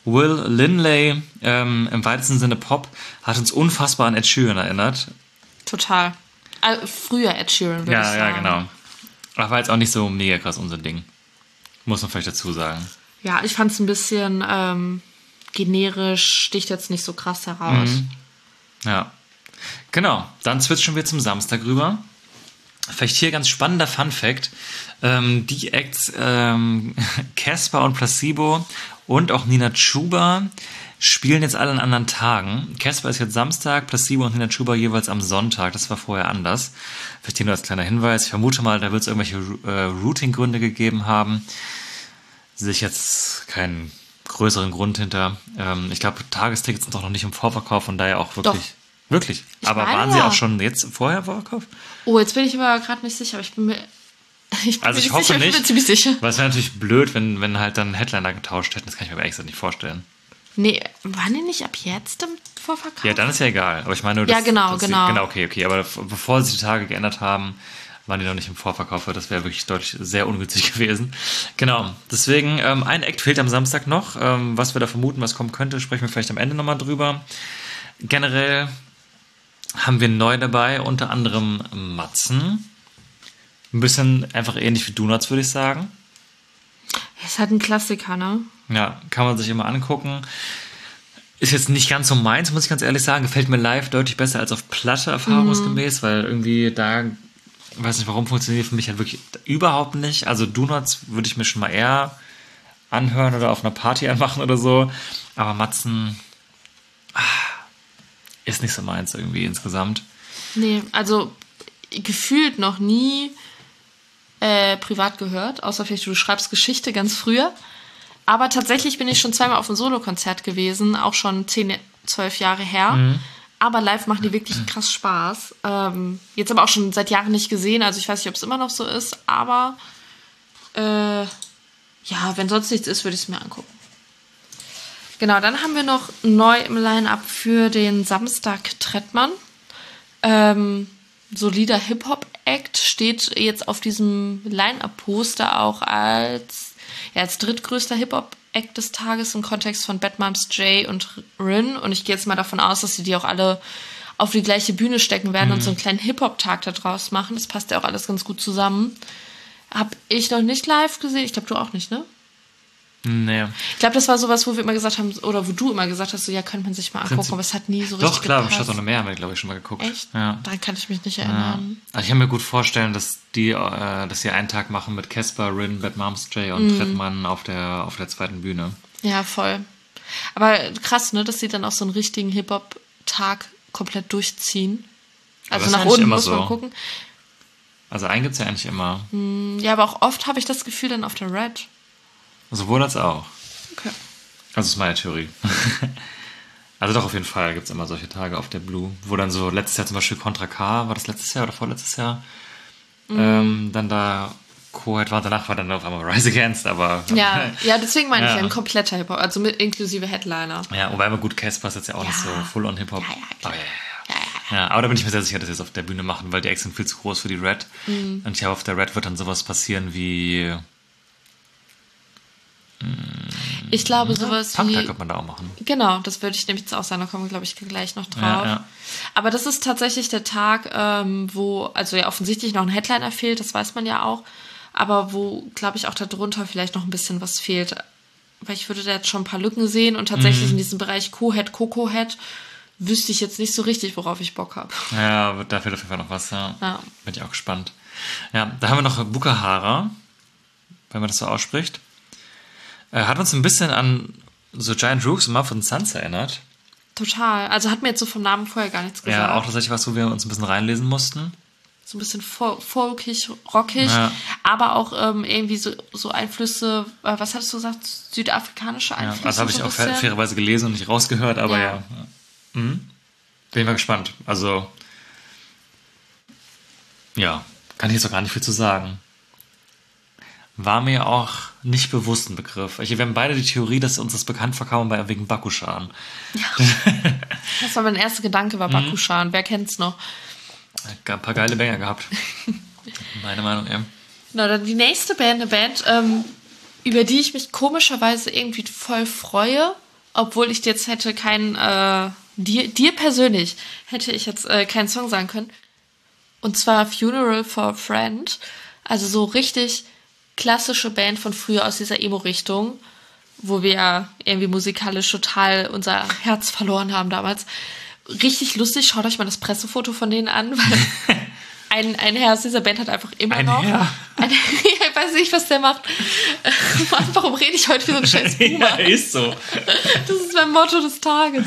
Will Linley, im weitesten Sinne Pop, hat uns unfassbar an Ed Sheeran erinnert. Total. Also früher Ed Sheeran, würde ich sagen. Ja, genau. Aber war jetzt auch nicht so mega krass unser Ding. Muss man vielleicht dazu sagen. Ja, ich fand es ein bisschen generisch, sticht jetzt nicht so krass heraus. Ja. Genau, dann switchen wir zum Samstag rüber. Vielleicht hier ganz spannender Funfact. Die Acts Casper und Placebo und auch Nina Chuba spielen jetzt alle an anderen Tagen. Casper ist jetzt Samstag, Placebo und Nina Chuba jeweils am Sonntag. Das war vorher anders. Vielleicht hier nur als kleiner Hinweis. Ich vermute mal, da wird es irgendwelche Routing-Gründe gegeben haben. Sehe ich jetzt keinen größeren Grund hinter. Ich glaube, Tagestickets sind doch noch nicht im Vorverkauf, von daher auch wirklich... Doch. Wirklich? Aber waren sie auch schon jetzt vorher Vorverkauf? Oh, jetzt bin ich aber gerade nicht sicher, aber ich bin mir ziemlich sicher. Weil es wäre natürlich blöd, wenn halt dann Headliner getauscht hätten. Das kann ich mir aber ehrlich gesagt nicht vorstellen. Nee, waren die nicht ab jetzt im Vorverkauf? Ja, dann ist ja egal. Aber ich meine nur, ja, genau. Genau, okay. Aber bevor sie die Tage geändert haben, waren die noch nicht im Vorverkauf. Das wäre wirklich deutlich sehr ungünstig gewesen. Genau. Deswegen, ein Act fehlt am Samstag noch. Was wir da vermuten, was kommen könnte, sprechen wir vielleicht am Ende nochmal drüber. Generell haben wir neu dabei, unter anderem Matzen. Ein bisschen einfach ähnlich wie Donuts, würde ich sagen. Ist halt ein Klassiker, ne? Ja, kann man sich immer angucken. Ist jetzt nicht ganz so meins, muss ich ganz ehrlich sagen. Gefällt mir live deutlich besser als auf Platte, erfahrungsgemäß, weil irgendwie da, weiß nicht warum, funktioniert für mich halt wirklich überhaupt nicht. Also Donuts würde ich mir schon mal eher anhören oder auf einer Party anmachen oder so. Aber Matzen... ist nicht so meins irgendwie insgesamt. Nee, also gefühlt noch nie privat gehört, außer vielleicht du schreibst Geschichte ganz früher. Aber tatsächlich bin ich schon zweimal auf einem Solokonzert gewesen, auch schon 10, 12 Jahre her. Aber live machen die wirklich krass Spaß. Jetzt aber auch schon seit Jahren nicht gesehen, also ich weiß nicht, ob es immer noch so ist, aber ja, wenn sonst nichts ist, würde ich es mir angucken. Genau, dann haben wir noch neu im Line-Up für den Samstag Trettmann. Solider Hip-Hop-Act steht jetzt auf diesem Line-Up-Poster auch als drittgrößter Hip-Hop-Act des Tages im Kontext von Bad Moms J und Rin. Und ich gehe jetzt mal davon aus, dass sie die auch alle auf die gleiche Bühne stecken werden und so einen kleinen Hip-Hop-Tag da draus machen. Das passt ja auch alles ganz gut zusammen. Hab ich noch nicht live gesehen. Ich glaube, du auch nicht, ne? Nee. Ich glaube, das war sowas, wo wir immer gesagt haben, oder wo du immer gesagt hast, so, ja, könnte man sich mal angucken, aber es hat nie so richtig Doch, klar, gepasst. Stadt ohne Meer haben wir, glaube ich, schon mal geguckt. Echt? Ja. Daran kann ich mich nicht erinnern. Ja. Also ich kann mir gut vorstellen, dass sie einen Tag machen mit Casper, Rin, Bad Moms J und Trettmann auf der zweiten Bühne. Ja, voll. Aber krass, ne, dass sie dann auch so einen richtigen Hip-Hop-Tag komplett durchziehen. Also nach unten muss man gucken. Also einen gibt es ja eigentlich immer. Ja, aber auch oft habe ich das Gefühl dann auf der Red. Sowohl als auch. Okay. Also das ist meine Theorie. Also doch, auf jeden Fall gibt es immer solche Tage auf der Blue, wo dann so letztes Jahr zum Beispiel Contra K, war das letztes Jahr oder vorletztes Jahr, dann da Co-Head war, danach war dann auf einmal Rise Against, aber... Ja, deswegen meine ich ja ein kompletter Hip-Hop, also mit inklusive Headliner. Ja, wobei immer gut, Casper ist jetzt ja auch nicht so full-on Hip-Hop. Ja, aber da bin ich mir sehr sicher, dass sie es auf der Bühne machen, weil die Acts sind viel zu groß für die Red. Und ich glaube, auf der Red wird dann sowas passieren wie... Ich glaube, sowas wie... Punk-Tag könnte man da auch machen. Genau, das würde ich nämlich jetzt auch sagen, da kommen wir, glaube ich, gleich noch drauf. Ja. Aber das ist tatsächlich der Tag, wo, also ja offensichtlich noch ein Headliner fehlt, das weiß man ja auch, aber wo, glaube ich, auch darunter vielleicht noch ein bisschen was fehlt. Weil ich würde da jetzt schon ein paar Lücken sehen und tatsächlich in diesem Bereich Co-Head, Coco-Head wüsste ich jetzt nicht so richtig, worauf ich Bock habe. Ja, da fehlt auf jeden Fall noch was, ja. Bin ich auch gespannt. Ja, da haben wir noch Bukahara, wenn man das so ausspricht. Hat uns ein bisschen an so Giant Rooks und Mumford & Sons erinnert. Total. Also hat mir jetzt so vom Namen vorher gar nichts gesagt. Ja, auch tatsächlich was, wo wir uns ein bisschen reinlesen mussten. So ein bisschen folkig, rockig, aber auch irgendwie so Einflüsse, was hattest du gesagt? Südafrikanische Einflüsse? Ja, das habe ich auch fairerweise gelesen und nicht rausgehört, aber ja. Bin ich mal gespannt. Also, ja, kann ich jetzt auch gar nicht viel zu sagen. War mir auch nicht bewusst ein Begriff. Wir haben beide die Theorie, dass uns das bekannt vorkam wegen Bakushan. Ja. Das war mein erster Gedanke, war Bakushan. Wer kennt's noch? Ein paar geile Banger gehabt. Meine Meinung, ja. Genau, dann die nächste Band, über die ich mich komischerweise irgendwie voll freue, obwohl ich jetzt hätte dir persönlich hätte ich jetzt keinen Song sagen können. Und zwar Funeral for a Friend. Also so richtig klassische Band von früher aus dieser Emo-Richtung, wo wir ja irgendwie musikalisch total unser Herz verloren haben damals. Richtig lustig, schaut euch mal das Pressefoto von denen an, weil ein Herr aus dieser Band hat einfach immer noch... Ich weiß nicht, was der macht. Mann, warum rede ich heute wie so ein scheiß Boomer? Ja, ist so. Das ist mein Motto des Tages.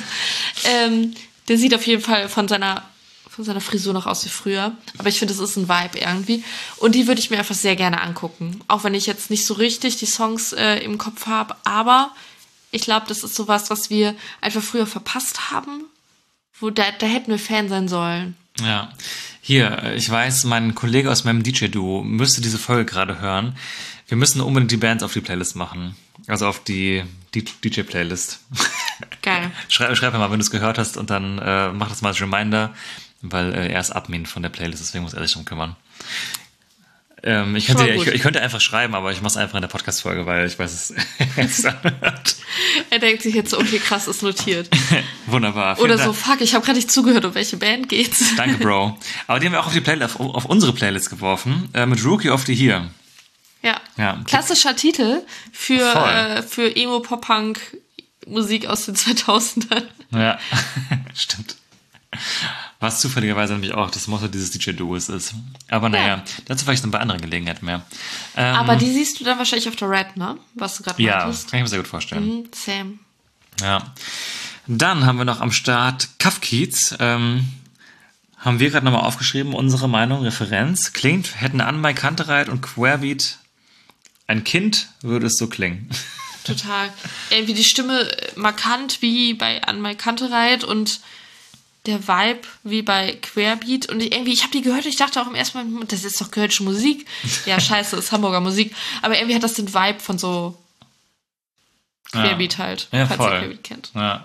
Der sieht auf jeden Fall von seiner Frisur noch aus wie früher. Aber ich finde, das ist ein Vibe irgendwie. Und die würde ich mir einfach sehr gerne angucken. Auch wenn ich jetzt nicht so richtig die Songs im Kopf habe. Aber ich glaube, das ist sowas, was wir einfach früher verpasst haben. Da hätten wir Fan sein sollen. Ja. Hier, ich weiß, mein Kollege aus meinem DJ-Duo müsste diese Folge gerade hören. Wir müssen unbedingt die Bands auf die Playlist machen. Also auf die DJ-Playlist. Geil. Schreib mir mal, wenn du es gehört hast, und dann mach das mal als Reminder, weil er ist Admin von der Playlist, deswegen muss er sich drum kümmern. Ich könnte einfach schreiben, aber ich mache es einfach in der Podcast-Folge, weil ich weiß, es anhört. Er denkt sich jetzt so, okay, krass, ist notiert. Wunderbar. Oder so, fuck, ich habe gerade nicht zugehört, um welche Band geht's. Danke, Bro. Aber die haben wir auch auf unsere Playlist geworfen, mit Rookie of the Year. Ja. Klassischer Titel für Emo-Pop-Punk-Musik aus den 2000ern. Ja, stimmt. Was zufälligerweise nämlich auch das Motto dieses DJ-Duos ist. Aber naja, dazu vielleicht noch bei anderen Gelegenheiten mehr. Aber die siehst du dann wahrscheinlich auf der Red, ne? Was du gerade meintest. Ja, kann ich mir sehr gut vorstellen. Same. Ja. Dann haben wir noch am Start Kafkiez. Haben wir gerade nochmal aufgeschrieben, unsere Meinung, Referenz. Klingt, hätten an Mike Kantereit und Querbeat ein Kind, würde es so klingen. Total. Irgendwie die Stimme markant wie bei an Mike Kantereit und der Vibe wie bei Querbeat. Und irgendwie, ich habe die gehört und ich dachte auch im ersten Mal, das ist doch kölsche Musik. Ja, scheiße, das ist Hamburger Musik. Aber irgendwie hat das den Vibe von so Querbeat halt, ja, falls voll. ihr Querbeat kennt. Ja.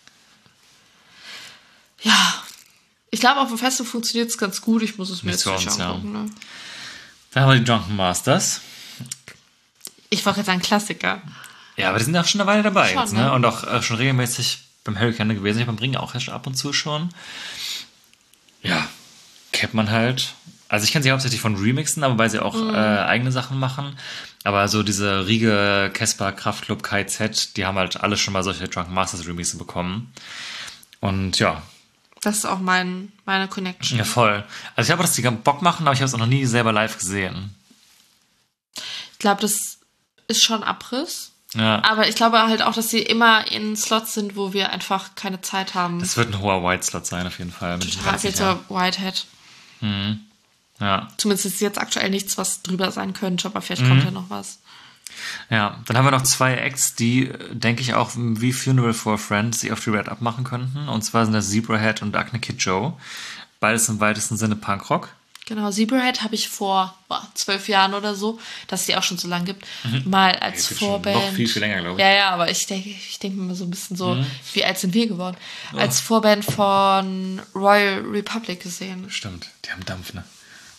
Ja. Ich glaube, auf dem Festival funktioniert es ganz gut. Ich muss es mir jetzt nicht angucken. Ne? Da haben wir die Drunken Masters. Ich wollte jetzt sagen Klassiker. Ja, aber die sind auch schon eine Weile dabei schon, jetzt, ne? Und auch schon regelmäßig beim Hurricane gewesen. Ich beim Ring auch erst ab und zu schon. Ja, kennt man halt. Also ich kenne sie hauptsächlich von Remixen, aber weil sie auch eigene Sachen machen. Aber so diese Riege, Casper, Kraftklub, KZ, die haben halt alle schon mal solche Drunken Masters Remixe bekommen. Und ja. Das ist auch meine Connection. Ja, voll. Also ich glaube, dass die Bock machen, aber ich habe es auch noch nie selber live gesehen. Ich glaube, das ist schon Abriss. Ja. Aber ich glaube halt auch, dass sie immer in Slots sind, wo wir einfach keine Zeit haben. Das wird ein hoher White-Slot sein, auf jeden Fall. Total viel zur Whitehead. Ja. Zumindest ist jetzt aktuell nichts, was drüber sein könnte, aber vielleicht kommt ja noch was. Ja, dann haben wir noch 2 Acts, die, denke ich, auch wie Funeral for a Friend sich auf die Red Up machen könnten. Und zwar sind das Zebrahead und Acne Kid Joe. Beides im weitesten Sinne Punkrock. Genau, Zebrahead habe ich vor 12 Jahren oder so, dass es die auch schon so lange gibt, mal als Vorband. Noch viel länger, glaube ich. Ja, aber ich denke mir so ein bisschen so, wie alt sind wir geworden? Als Vorband von Royal Republic gesehen. Stimmt, die haben Dampf, ne?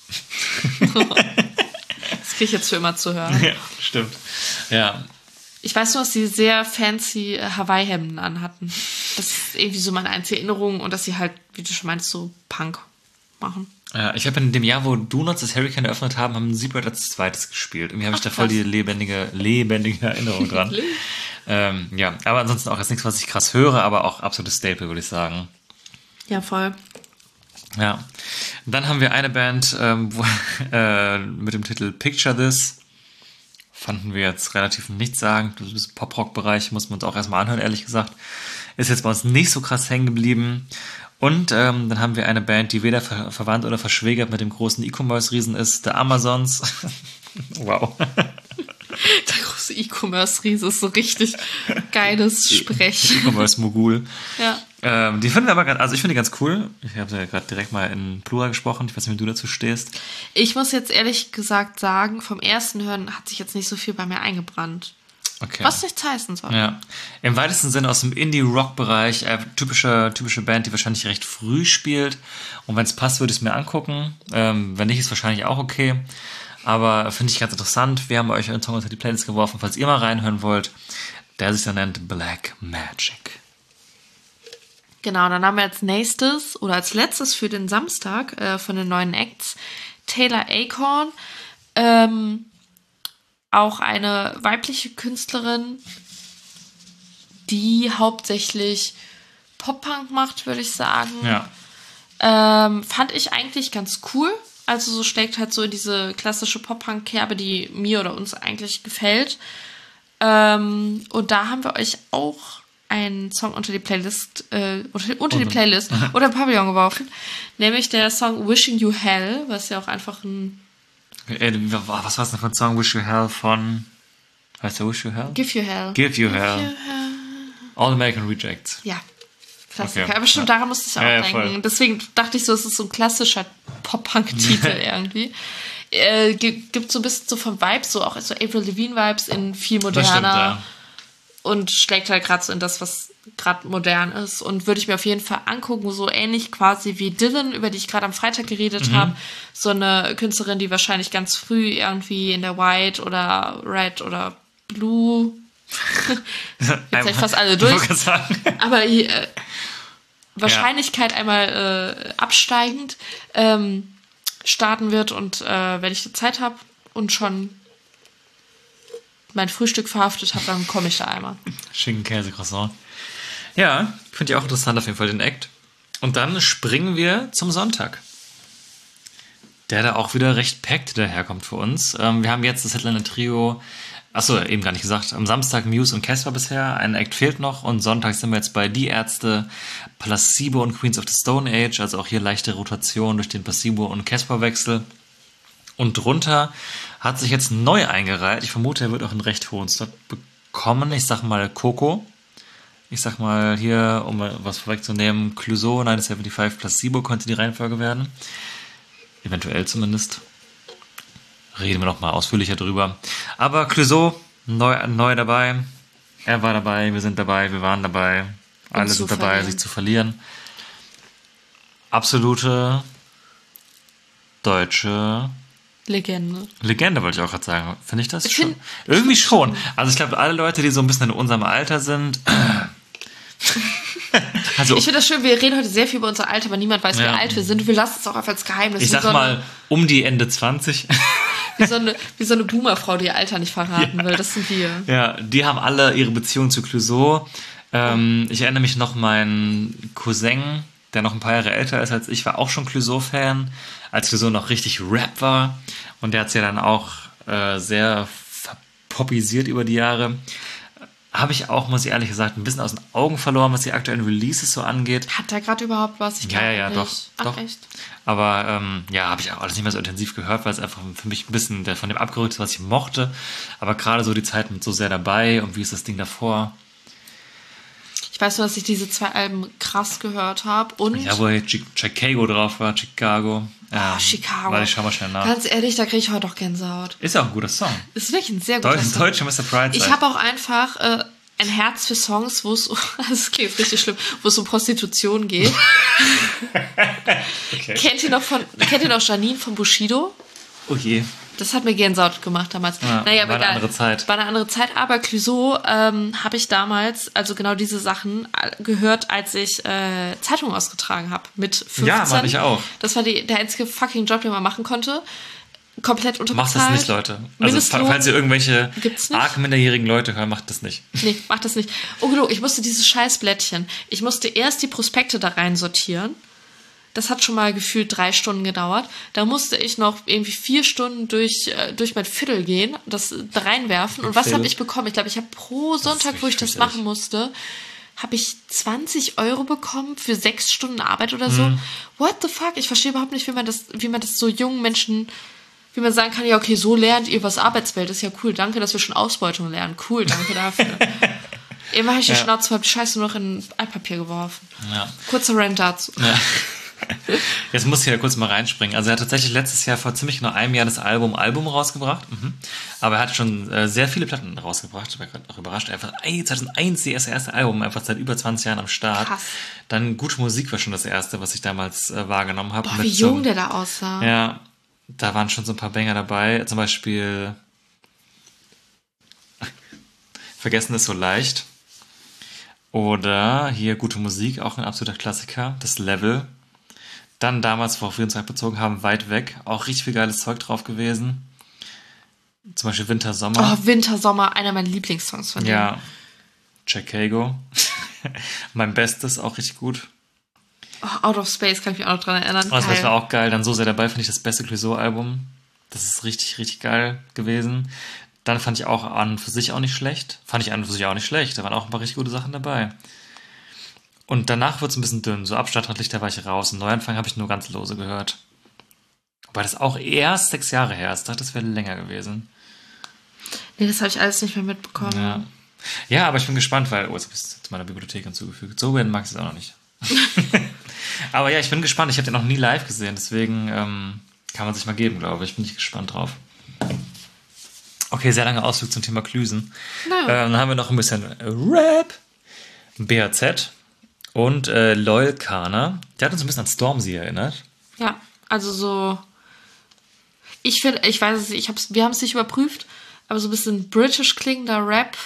Das kriege ich jetzt für immer zu hören. Ja, stimmt. Ja. Ich weiß nur, dass sie sehr fancy Hawaii-Hemden anhatten. Das ist irgendwie so meine einzige Erinnerung und dass sie halt, wie du schon meinst, so Punk machen. Ja, ich habe in dem Jahr, wo Donuts das Hurricane eröffnet haben Zebrahead als zweites gespielt. Irgendwie habe ich da voll die lebendige Erinnerung dran. Ja, aber ansonsten auch jetzt nichts, was ich krass höre, aber auch absolutes Staple, würde ich sagen. Ja, voll. Ja. Dann haben wir eine Band mit dem Titel Picture This. Fanden wir jetzt relativ nichtssagend. Das ist Pop-Rock-Bereich, muss man uns auch erstmal anhören, ehrlich gesagt. Ist jetzt bei uns nicht so krass hängen geblieben. Und dann haben wir eine Band, die weder verwandt oder verschwägert mit dem großen E-Commerce-Riesen ist, The Amazons. Wow. Der große E-Commerce-Riese ist so richtig geiles Sprech. E-Commerce-Mogul. Ja. Die finden wir aber gerade, also ich finde die ganz cool. Ich habe ja gerade direkt mal in Plural gesprochen. Ich weiß nicht, wie du dazu stehst. Ich muss jetzt ehrlich gesagt sagen, vom ersten Hören hat sich jetzt nicht so viel bei mir eingebrannt. Okay. Was nichts heißen soll. Ja. Im weitesten Sinne aus dem Indie-Rock-Bereich, typische Band, die wahrscheinlich recht früh spielt. Und wenn es passt, würde ich es mir angucken. Wenn nicht, ist wahrscheinlich auch okay. Aber finde ich ganz interessant. Wir haben euch einen Song unter die Playlist geworfen, falls ihr mal reinhören wollt. der sich dann nennt Black Magic. Genau, dann haben wir als nächstes oder als letztes für den Samstag von den neuen Acts Taylor Acorn. Auch eine weibliche Künstlerin, die hauptsächlich Pop-Punk macht, würde ich sagen. Ja. Fand ich eigentlich ganz cool. Also so schlägt halt so in diese klassische Pop-Punk-Kerbe, die mir oder uns eigentlich gefällt. Und da haben wir euch auch einen Song unter die Playlist oder Pavillon geworfen. Nämlich der Song Wishing You Hell, was ja auch einfach ein... Was war es denn für ein Song? Wish You Hell von... Heißt der Wish You Hell? Give You Hell. Give You Hell. All American Rejects. Ja. Klassiker. Okay. Aber stimmt, daran musste ich auch denken. Voll. Deswegen dachte ich so, es ist so ein klassischer Pop-Punk-Titel irgendwie. Gibt so ein bisschen so vom Vibe, so auch so Avril Lavigne-Vibes in viel moderner. Das stimmt, ja. Und schlägt halt gerade so in das, was gerade modern ist. Und würde ich mir auf jeden Fall angucken, so ähnlich quasi wie Dylan, über die ich gerade am Freitag geredet habe. So eine Künstlerin, die wahrscheinlich ganz früh irgendwie in der White oder Red oder Blue jetzt fast alle durch. Aber Wahrscheinlichkeit einmal absteigend starten wird und wenn ich die Zeit habe und schon mein Frühstück verhaftet habe, dann komme ich da einmal. Schinken, Käse, Croissant. Ja, finde ich auch interessant auf jeden Fall den Act. Und dann springen wir zum Sonntag. Der da auch wieder recht packed daherkommt für uns. Wir haben jetzt das Headliner Trio, achso, eben gar nicht gesagt, am Samstag Muse und Casper bisher, ein Act fehlt noch und Sonntag sind wir jetzt bei Die Ärzte, Placebo und Queens of the Stone Age, also auch hier leichte Rotation durch den Placebo- und Casper-Wechsel. Und drunter hat sich jetzt neu eingereiht, ich vermute, er wird auch einen recht hohen Slot bekommen, ich sag mal Coco. Ich sag mal hier, um was vorwegzunehmen, Clouseau, 1975, Placebo könnte die Reihenfolge werden. Eventuell zumindest. Reden wir noch mal ausführlicher drüber. Aber Clouseau, neu dabei. Er war dabei, wir sind dabei, wir waren dabei. Alle sind dabei, sich zu verlieren. Absolute deutsche Legende, wollte ich auch gerade sagen. Finde ich das schon? Irgendwie schon. Also ich glaube, alle Leute, die so ein bisschen in unserem Alter sind... Also, ich finde das schön, wir reden heute sehr viel über unser Alter, aber niemand weiß, wie alt wir sind. Wir lassen es auch einfach als Geheimnis. Ich sag mal, um die Ende 20. Wie so eine Boomerfrau, die ihr Alter nicht verraten will. Das sind wir. Ja, die haben alle ihre Beziehung zu Clouseau. Ich erinnere mich noch, mein Cousin, der noch ein paar Jahre älter ist als ich, war auch schon Clouseau-Fan, als Clouseau noch richtig Rap war. Und der hat es ja dann auch sehr verpoppisiert über die Jahre. Habe ich auch, muss ich ehrlich gesagt, ein bisschen aus den Augen verloren, was die aktuellen Releases so angeht. Hat da gerade überhaupt was? Ich ja, nicht. Doch. Echt? Aber habe ich auch alles nicht mehr so intensiv gehört, weil es einfach für mich ein bisschen von dem abgerückt ist, was ich mochte. Aber gerade so die Zeit mit so sehr dabei und wie ist das Ding davor? Ich weiß nur, dass ich diese 2 Alben krass gehört habe. Und ja, wo Chicago drauf war, Chicago. Chicago. Warte, ich schau mal schnell nach. Ganz ehrlich, da kriege ich heute auch Gänsehaut. Ist ja auch ein guter Song. Ist wirklich ein sehr guter Song. Deutscher Mr. Pride. Ich habe auch einfach ein Herz für Songs, wo es, das klingt richtig schlimm, wo es um Prostitution geht. Okay. Kennt ihr noch Janine von Bushido? Oh je. Das hat mir Gänsehaut gemacht damals. Ja, naja, war eine andere Zeit. War eine andere Zeit, aber Clouseau habe ich damals, also genau diese Sachen gehört, als ich Zeitungen ausgetragen habe mit 15. Ja, Mann, ich auch. Das war der einzige fucking Job, den man machen konnte. Komplett unterbezahlt. Macht das nicht, Leute. Also falls ihr irgendwelche arg minderjährigen Leute hören, macht das nicht. Nee, macht das nicht. Ungelogen, ich musste dieses Scheißblättchen, ich musste erst die Prospekte da rein sortieren. Das hat schon mal gefühlt 3 Stunden gedauert. Da musste ich noch irgendwie 4 Stunden durch mein Viertel gehen, das da reinwerfen. Und was habe ich bekommen? Ich glaube, ich habe pro Sonntag, wo ich das machen musste, habe ich 20 € bekommen für 6 Stunden Arbeit oder so. What the fuck? Ich verstehe überhaupt nicht, wie man das so jungen Menschen, wie man sagen kann, ja, okay, so lernt ihr, was Arbeitswelt ist. Ja, cool, danke, dass wir schon Ausbeutung lernen. Cool, danke dafür. Eben habe ich die Schnauze voll, die Scheiße nur noch in Altpapier geworfen. Ja. Kurzer Rant dazu. Ja. Jetzt muss ich da kurz mal reinspringen. Also er hat tatsächlich letztes Jahr vor ziemlich genau einem Jahr das Album rausgebracht. Aber er hat schon sehr viele Platten rausgebracht. Ich war gerade auch überrascht. Einfach 2001 das erste Album, einfach seit über 20 Jahren am Start. Krass. Dann Gute Musik war schon das erste, was ich damals wahrgenommen habe. Boah, wie jung der da aussah. Ja, da waren schon so ein paar Banger dabei. Zum Beispiel Vergessen ist so leicht. Oder hier Gute Musik, auch ein absoluter Klassiker. Das Level. Dann damals, worauf wir uns halt bezogen haben, Weit weg. Auch richtig viel geiles Zeug drauf gewesen. Zum Beispiel Winter, Sommer. Oh, Winter, Sommer, einer meiner Lieblingssongs von denen. Ja. Chicago. Mein Bestes, auch richtig gut. Oh, Out of Space, kann ich mich auch noch dran erinnern. Oh, das war auch geil. Dann So sehr dabei, finde ich das beste Clouseau-Album. Das ist richtig, richtig geil gewesen. Dann fand ich auch an und für sich auch nicht schlecht. Da waren auch ein paar richtig gute Sachen dabei. Und danach wird es ein bisschen dünn. So ab Stadtrandlichter war ich raus. Einen Neuanfang habe ich nur ganz lose gehört. Wobei das auch erst 6 Jahre her ist. Ich dachte, das wäre länger gewesen. Nee, das habe ich alles nicht mehr mitbekommen. Ja, aber ich bin gespannt, weil... Oh, jetzt habe ich es zu meiner Bibliothek hinzugefügt. So werden mag ich es auch noch nicht. Aber ja, ich bin gespannt. Ich habe den noch nie live gesehen. Deswegen kann man sich mal geben, glaube ich. Bin ich gespannt drauf. Okay, sehr langer Ausflug zum Thema Klüsen. Dann haben wir noch ein bisschen Rap, BHZ und Loyal Kana. Der hat uns ein bisschen an Stormzy erinnert. Ja, also so... Ich finde, ich weiß es nicht, wir haben es nicht überprüft, aber so ein bisschen british klingender Rap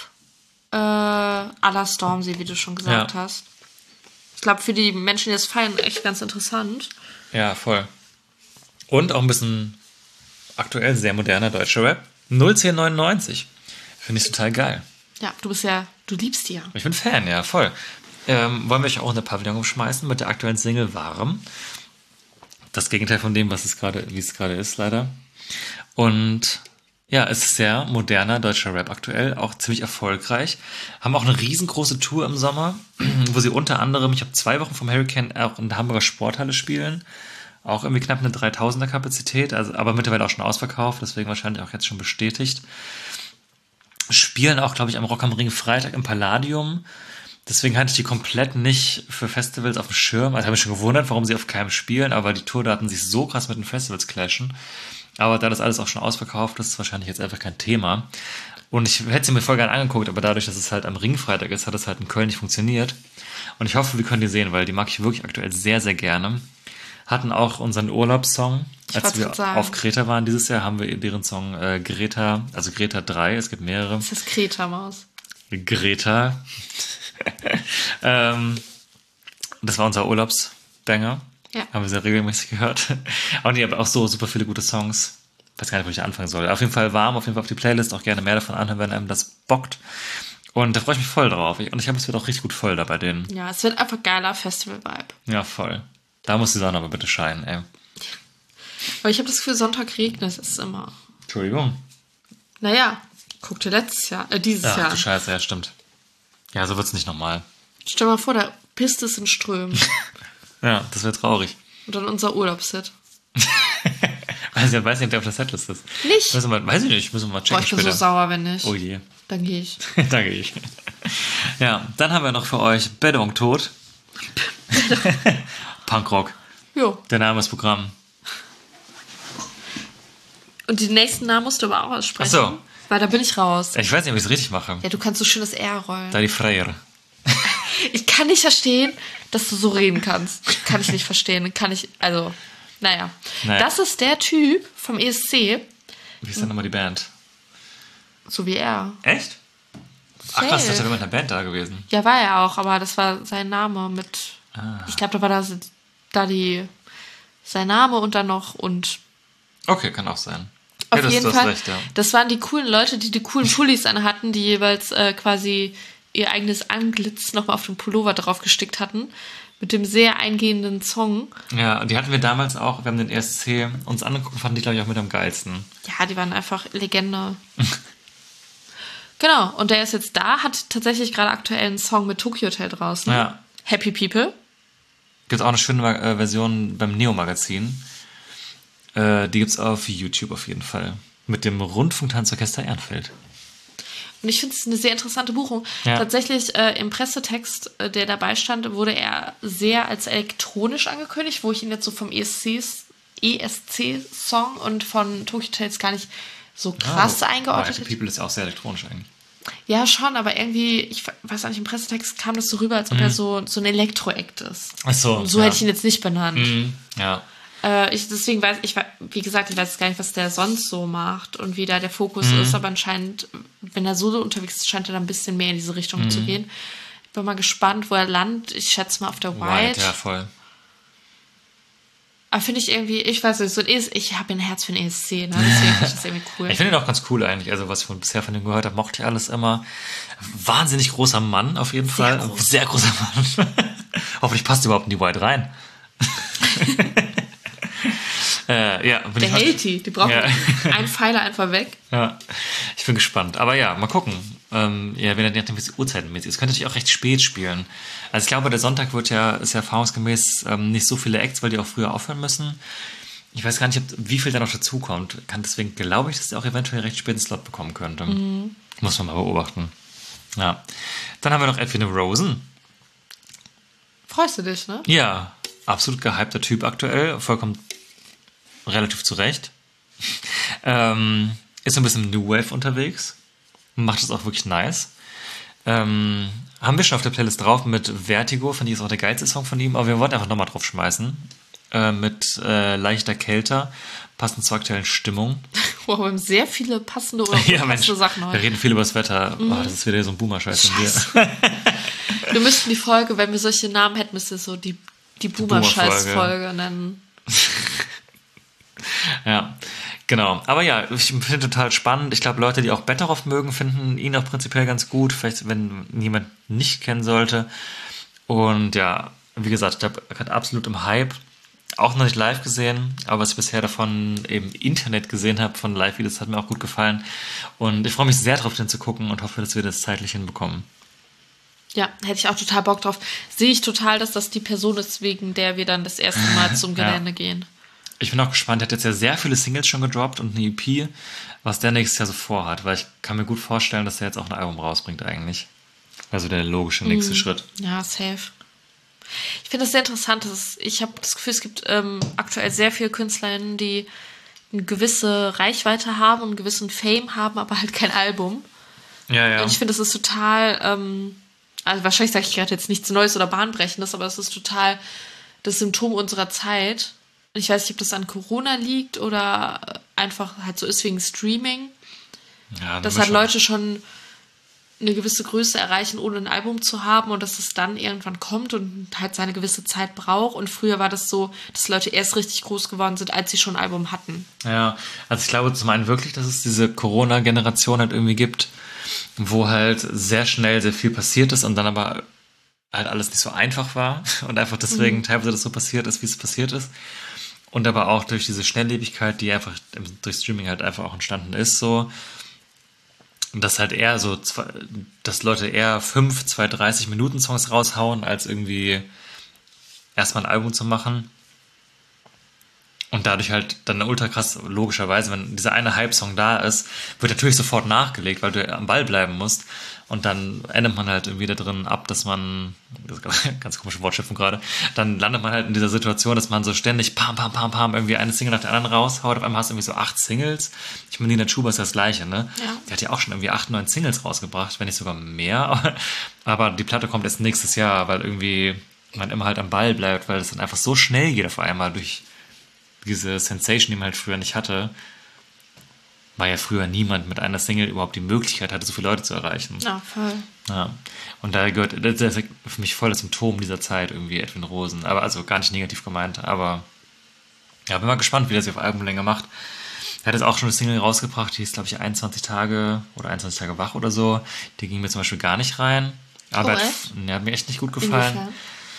à la Stormzy, wie du schon gesagt hast. Ich glaube, für die Menschen, die das feiern, echt ganz interessant. Ja, voll. Und auch ein bisschen aktuell sehr moderner deutscher Rap. 01099. Finde ich total geil. Ja, du liebst die ja. Ich bin Fan, ja, voll. Wollen wir euch auch in der Pavillon umschmeißen mit der aktuellen Single Warm. Das Gegenteil von dem, wie es gerade ist, leider. Und ja, es ist sehr moderner deutscher Rap aktuell, auch ziemlich erfolgreich. Haben auch eine riesengroße Tour im Sommer, wo sie unter anderem, ich habe 2 Wochen vom Hurricane auch in der Hamburger Sporthalle spielen. Auch irgendwie knapp eine 3000er Kapazität, also, aber mittlerweile auch schon ausverkauft, deswegen wahrscheinlich auch jetzt schon bestätigt. Spielen auch, glaube ich, am Rock am Ring Freitag im Palladium. Deswegen hatte ich die komplett nicht für Festivals auf dem Schirm. Also habe ich schon gewundert, warum sie auf keinem spielen, aber die Tourdaten sich so krass mit den Festivals clashen. Aber da das alles auch schon ausverkauft ist, ist wahrscheinlich jetzt einfach kein Thema. Und ich hätte sie mir voll gerne angeguckt, aber dadurch, dass es halt am Ringfreitag ist, hat es halt in Köln nicht funktioniert. Und ich hoffe, wir können die sehen, weil die mag ich wirklich aktuell sehr, sehr gerne. Hatten auch unseren Urlaubssong, als wir auf Kreta waren dieses Jahr, haben wir deren Song Greta, also Greta 3, es gibt mehrere. Das ist Kreta-Maus. Greta. Das war unser Urlaubsbanger. Ja. Haben wir sehr regelmäßig gehört. Und die haben auch so super viele gute Songs. Ich weiß gar nicht, wo ich anfangen soll. Auf jeden Fall warm, auf jeden Fall auf die Playlist. Auch gerne mehr davon anhören, wenn einem das bockt. Und da freue ich mich voll drauf. Und ich glaube, es wird auch richtig gut voll da bei denen. Ja, es wird einfach geiler Festival-Vibe. Ja, voll. Da muss die Sonne aber bitte scheinen, ey. Aber ich habe das Gefühl, Sonntag regnet es immer. Entschuldigung. Naja, guck dir dieses Jahr. Ach du Scheiße, ja, stimmt. Ja, so wird's nicht normal. Stell mal vor, da pisst es in Strömen. Ja, das wäre traurig. Und dann unser Urlaubsset. Also, ich weiß nicht, ob der auf der Setlist ist. Nicht? Weiß ich nicht, müssen wir mal checken. Boah, ich bin später. so sauer, wenn nicht. Oh je. Dann gehe ich. Dann gehe ich. Ja, dann haben wir noch für euch Beddung tot. Punkrock. Jo. Der Name ist Programm. Und die nächsten Namen musst du aber auch aussprechen. Ach so. Weil da bin ich raus. Ich weiß nicht, ob ich es richtig mache. Ja, du kannst so schön das R rollen. Da die Freier. Ich kann nicht verstehen, dass du so reden kannst. Kann ich nicht verstehen. Naja. Das ist der Typ vom ESC. Wie ist denn nochmal die Band? So wie er. Echt? Ach krass, das ist ja mit einer Band da gewesen. Ja, war er auch, aber das war sein Name mit... Ich glaube, da war sein Name und dann noch und... Okay, kann auch sein. Auf jeden Fall, recht, ja. Das waren die coolen Leute, die coolen Pullis anhatten, die jeweils quasi ihr eigenes Antlitz nochmal auf den Pullover drauf gestickt hatten. Mit dem sehr eingehenden Song. Ja, die hatten wir damals auch, wir haben den ESC uns angeguckt und fanden die, glaube ich, auch mit am geilsten. Ja, die waren einfach Legende. Genau, und der ist jetzt da, hat tatsächlich gerade aktuell einen Song mit Tokyo Hotel draußen. Ja. Happy People. Gibt auch eine schöne Version beim Neo-Magazin. Die gibt's auf YouTube auf jeden Fall. Mit dem Rundfunktanzorchester Ehrenfeld. Und ich finde es eine sehr interessante Buchung. Ja. Tatsächlich im Pressetext, der dabei stand, wurde er sehr als elektronisch angekündigt, wo ich ihn jetzt so vom ESC-Song und von Tokyo Hotels gar nicht so krass eingeordnet hätte. People ist ja auch sehr elektronisch eigentlich. Ja, schon, aber irgendwie, ich weiß nicht, im Pressetext kam das so rüber, als ob er so ein Elektro-Act ist. Ach so. Und so hätte ich ihn jetzt nicht benannt. Ja. Deswegen wie gesagt, ich weiß gar nicht, was der sonst so macht und wie da der Fokus ist, aber anscheinend, wenn er so unterwegs ist, scheint er da ein bisschen mehr in diese Richtung zu gehen. Ich bin mal gespannt, wo er landet. Ich schätze mal auf der White. Ja, voll. Aber finde ich irgendwie, ich weiß nicht, ich habe ein Herz für den ESC, ne? Deswegen finde ich das irgendwie cool. Ich finde ihn auch ganz cool eigentlich. Also, was ich bisher von ihm gehört habe, mochte ich alles immer. Wahnsinnig großer Mann auf jeden Fall. Sehr großer Mann. Hoffentlich passt überhaupt in die White rein. Der hält die brauchen einen Pfeiler einfach weg. Ja, ich bin gespannt. Aber ja, mal gucken. Wenn er nachdem wie es uhrzeitenmäßig ist, könnte natürlich auch recht spät spielen. Also ich glaube, der Sonntag ist ja erfahrungsgemäß nicht so viele Acts, weil die auch früher aufhören müssen. Ich weiß gar nicht, wie viel da noch dazukommt. Deswegen glaube ich, dass er auch eventuell recht späten Slot bekommen könnte. Muss man mal beobachten. Ja. Dann haben wir noch Edwin Rosen. Freust du dich, ne? Ja, absolut gehypter Typ aktuell. Vollkommen relativ zurecht. Ist so ein bisschen New Wave unterwegs. Macht es auch wirklich nice. Haben wir schon auf der Playlist drauf mit Vertigo. Finde ich ist auch der geilste Song von ihm. Aber wir wollten einfach nochmal drauf schmeißen. Mit leichter Kälte. Passend zur aktuellen Stimmung. Wow, wir haben sehr viele passende oder unpassende Sachen heute. Wir reden viel über das Wetter. Oh, das ist wieder so ein Boomer-Scheiß. Wir müssten die Folge, wenn wir solche Namen hätten, müsste so die Boomer-Scheiß-Folge nennen. Ja, genau. Aber ja, ich finde total spannend. Ich glaube, Leute, die auch Betteroff mögen, finden ihn auch prinzipiell ganz gut. Vielleicht, wenn jemand nicht kennen sollte. Und ja, wie gesagt, ich glaube, gerade absolut im Hype. Auch noch nicht live gesehen, aber was ich bisher davon im Internet gesehen habe, von Live-Videos, hat mir auch gut gefallen. Und ich freue mich sehr drauf, den zu gucken und hoffe, dass wir das zeitlich hinbekommen. Ja, hätte ich auch total Bock drauf. Sehe ich total, dass das die Person ist, wegen der wir dann das erste Mal zum Gelände gehen. Ich bin auch gespannt. Er hat jetzt ja sehr viele Singles schon gedroppt und eine EP, was der nächstes Jahr so vorhat. Weil ich kann mir gut vorstellen, dass er jetzt auch ein Album rausbringt eigentlich. Also der logische nächste Schritt. Ja, safe. Ich finde das sehr interessant. Ich habe das Gefühl, es gibt aktuell sehr viele KünstlerInnen, die eine gewisse Reichweite haben und einen gewissen Fame haben, aber halt kein Album. Ja. Und ich finde, das ist total, also wahrscheinlich sage ich gerade jetzt nichts Neues oder Bahnbrechendes, aber es ist total das Symptom unserer Zeit. Ich weiß nicht, ob das an Corona liegt oder einfach halt so ist wegen Streaming. Ja, dass halt Leute schon eine gewisse Größe erreichen, ohne ein Album zu haben und dass es dann irgendwann kommt und halt seine gewisse Zeit braucht. Und früher war das so, dass Leute erst richtig groß geworden sind, als sie schon ein Album hatten. Ja, also ich glaube zum einen wirklich, dass es diese Corona-Generation halt irgendwie gibt, wo halt sehr schnell sehr viel passiert ist und dann aber halt alles nicht so einfach war und einfach deswegen teilweise das so passiert ist, wie es passiert ist. Und aber auch durch diese Schnelllebigkeit, die einfach durch Streaming halt einfach auch entstanden ist, so. Und das halt eher so, dass Leute eher 5, 30-Minuten-Songs raushauen, als irgendwie erstmal ein Album zu machen. Und dadurch halt dann ultra krass, logischerweise, wenn dieser eine Hype-Song da ist, wird natürlich sofort nachgelegt, weil du am Ball bleiben musst. Und dann endet man halt irgendwie da drin ab, dass man, das ist ganz komische Wortschöpfung gerade, dann landet man halt in dieser Situation, dass man so ständig pam, irgendwie eine Single nach der anderen raushaut. Auf einmal hast du irgendwie so 8 Singles. Ich meine, Nina Chuba ist das Gleiche, ne? Ja. Die hat ja auch schon irgendwie 8, 9 Singles rausgebracht, wenn nicht sogar mehr. Aber die Platte kommt erst nächstes Jahr, weil irgendwie man immer halt am Ball bleibt, weil es dann einfach so schnell geht auf einmal durch diese Sensation, die man halt früher nicht hatte, war ja früher niemand mit einer Single überhaupt die Möglichkeit hatte, so viele Leute zu erreichen. Ja, voll. Ja. Und da gehört, das ist für mich voll das Symptom dieser Zeit irgendwie, Edwin Rosen. Aber also gar nicht negativ gemeint, aber ja, bin mal gespannt, wie das auf Albumlänge macht. Er hat jetzt auch schon eine Single rausgebracht, die ist, glaube ich, 21 Tage oder 21 Tage wach oder so. Die ging mir zum Beispiel gar nicht rein. Aber hat mir echt nicht gut gefallen. Inwiefern?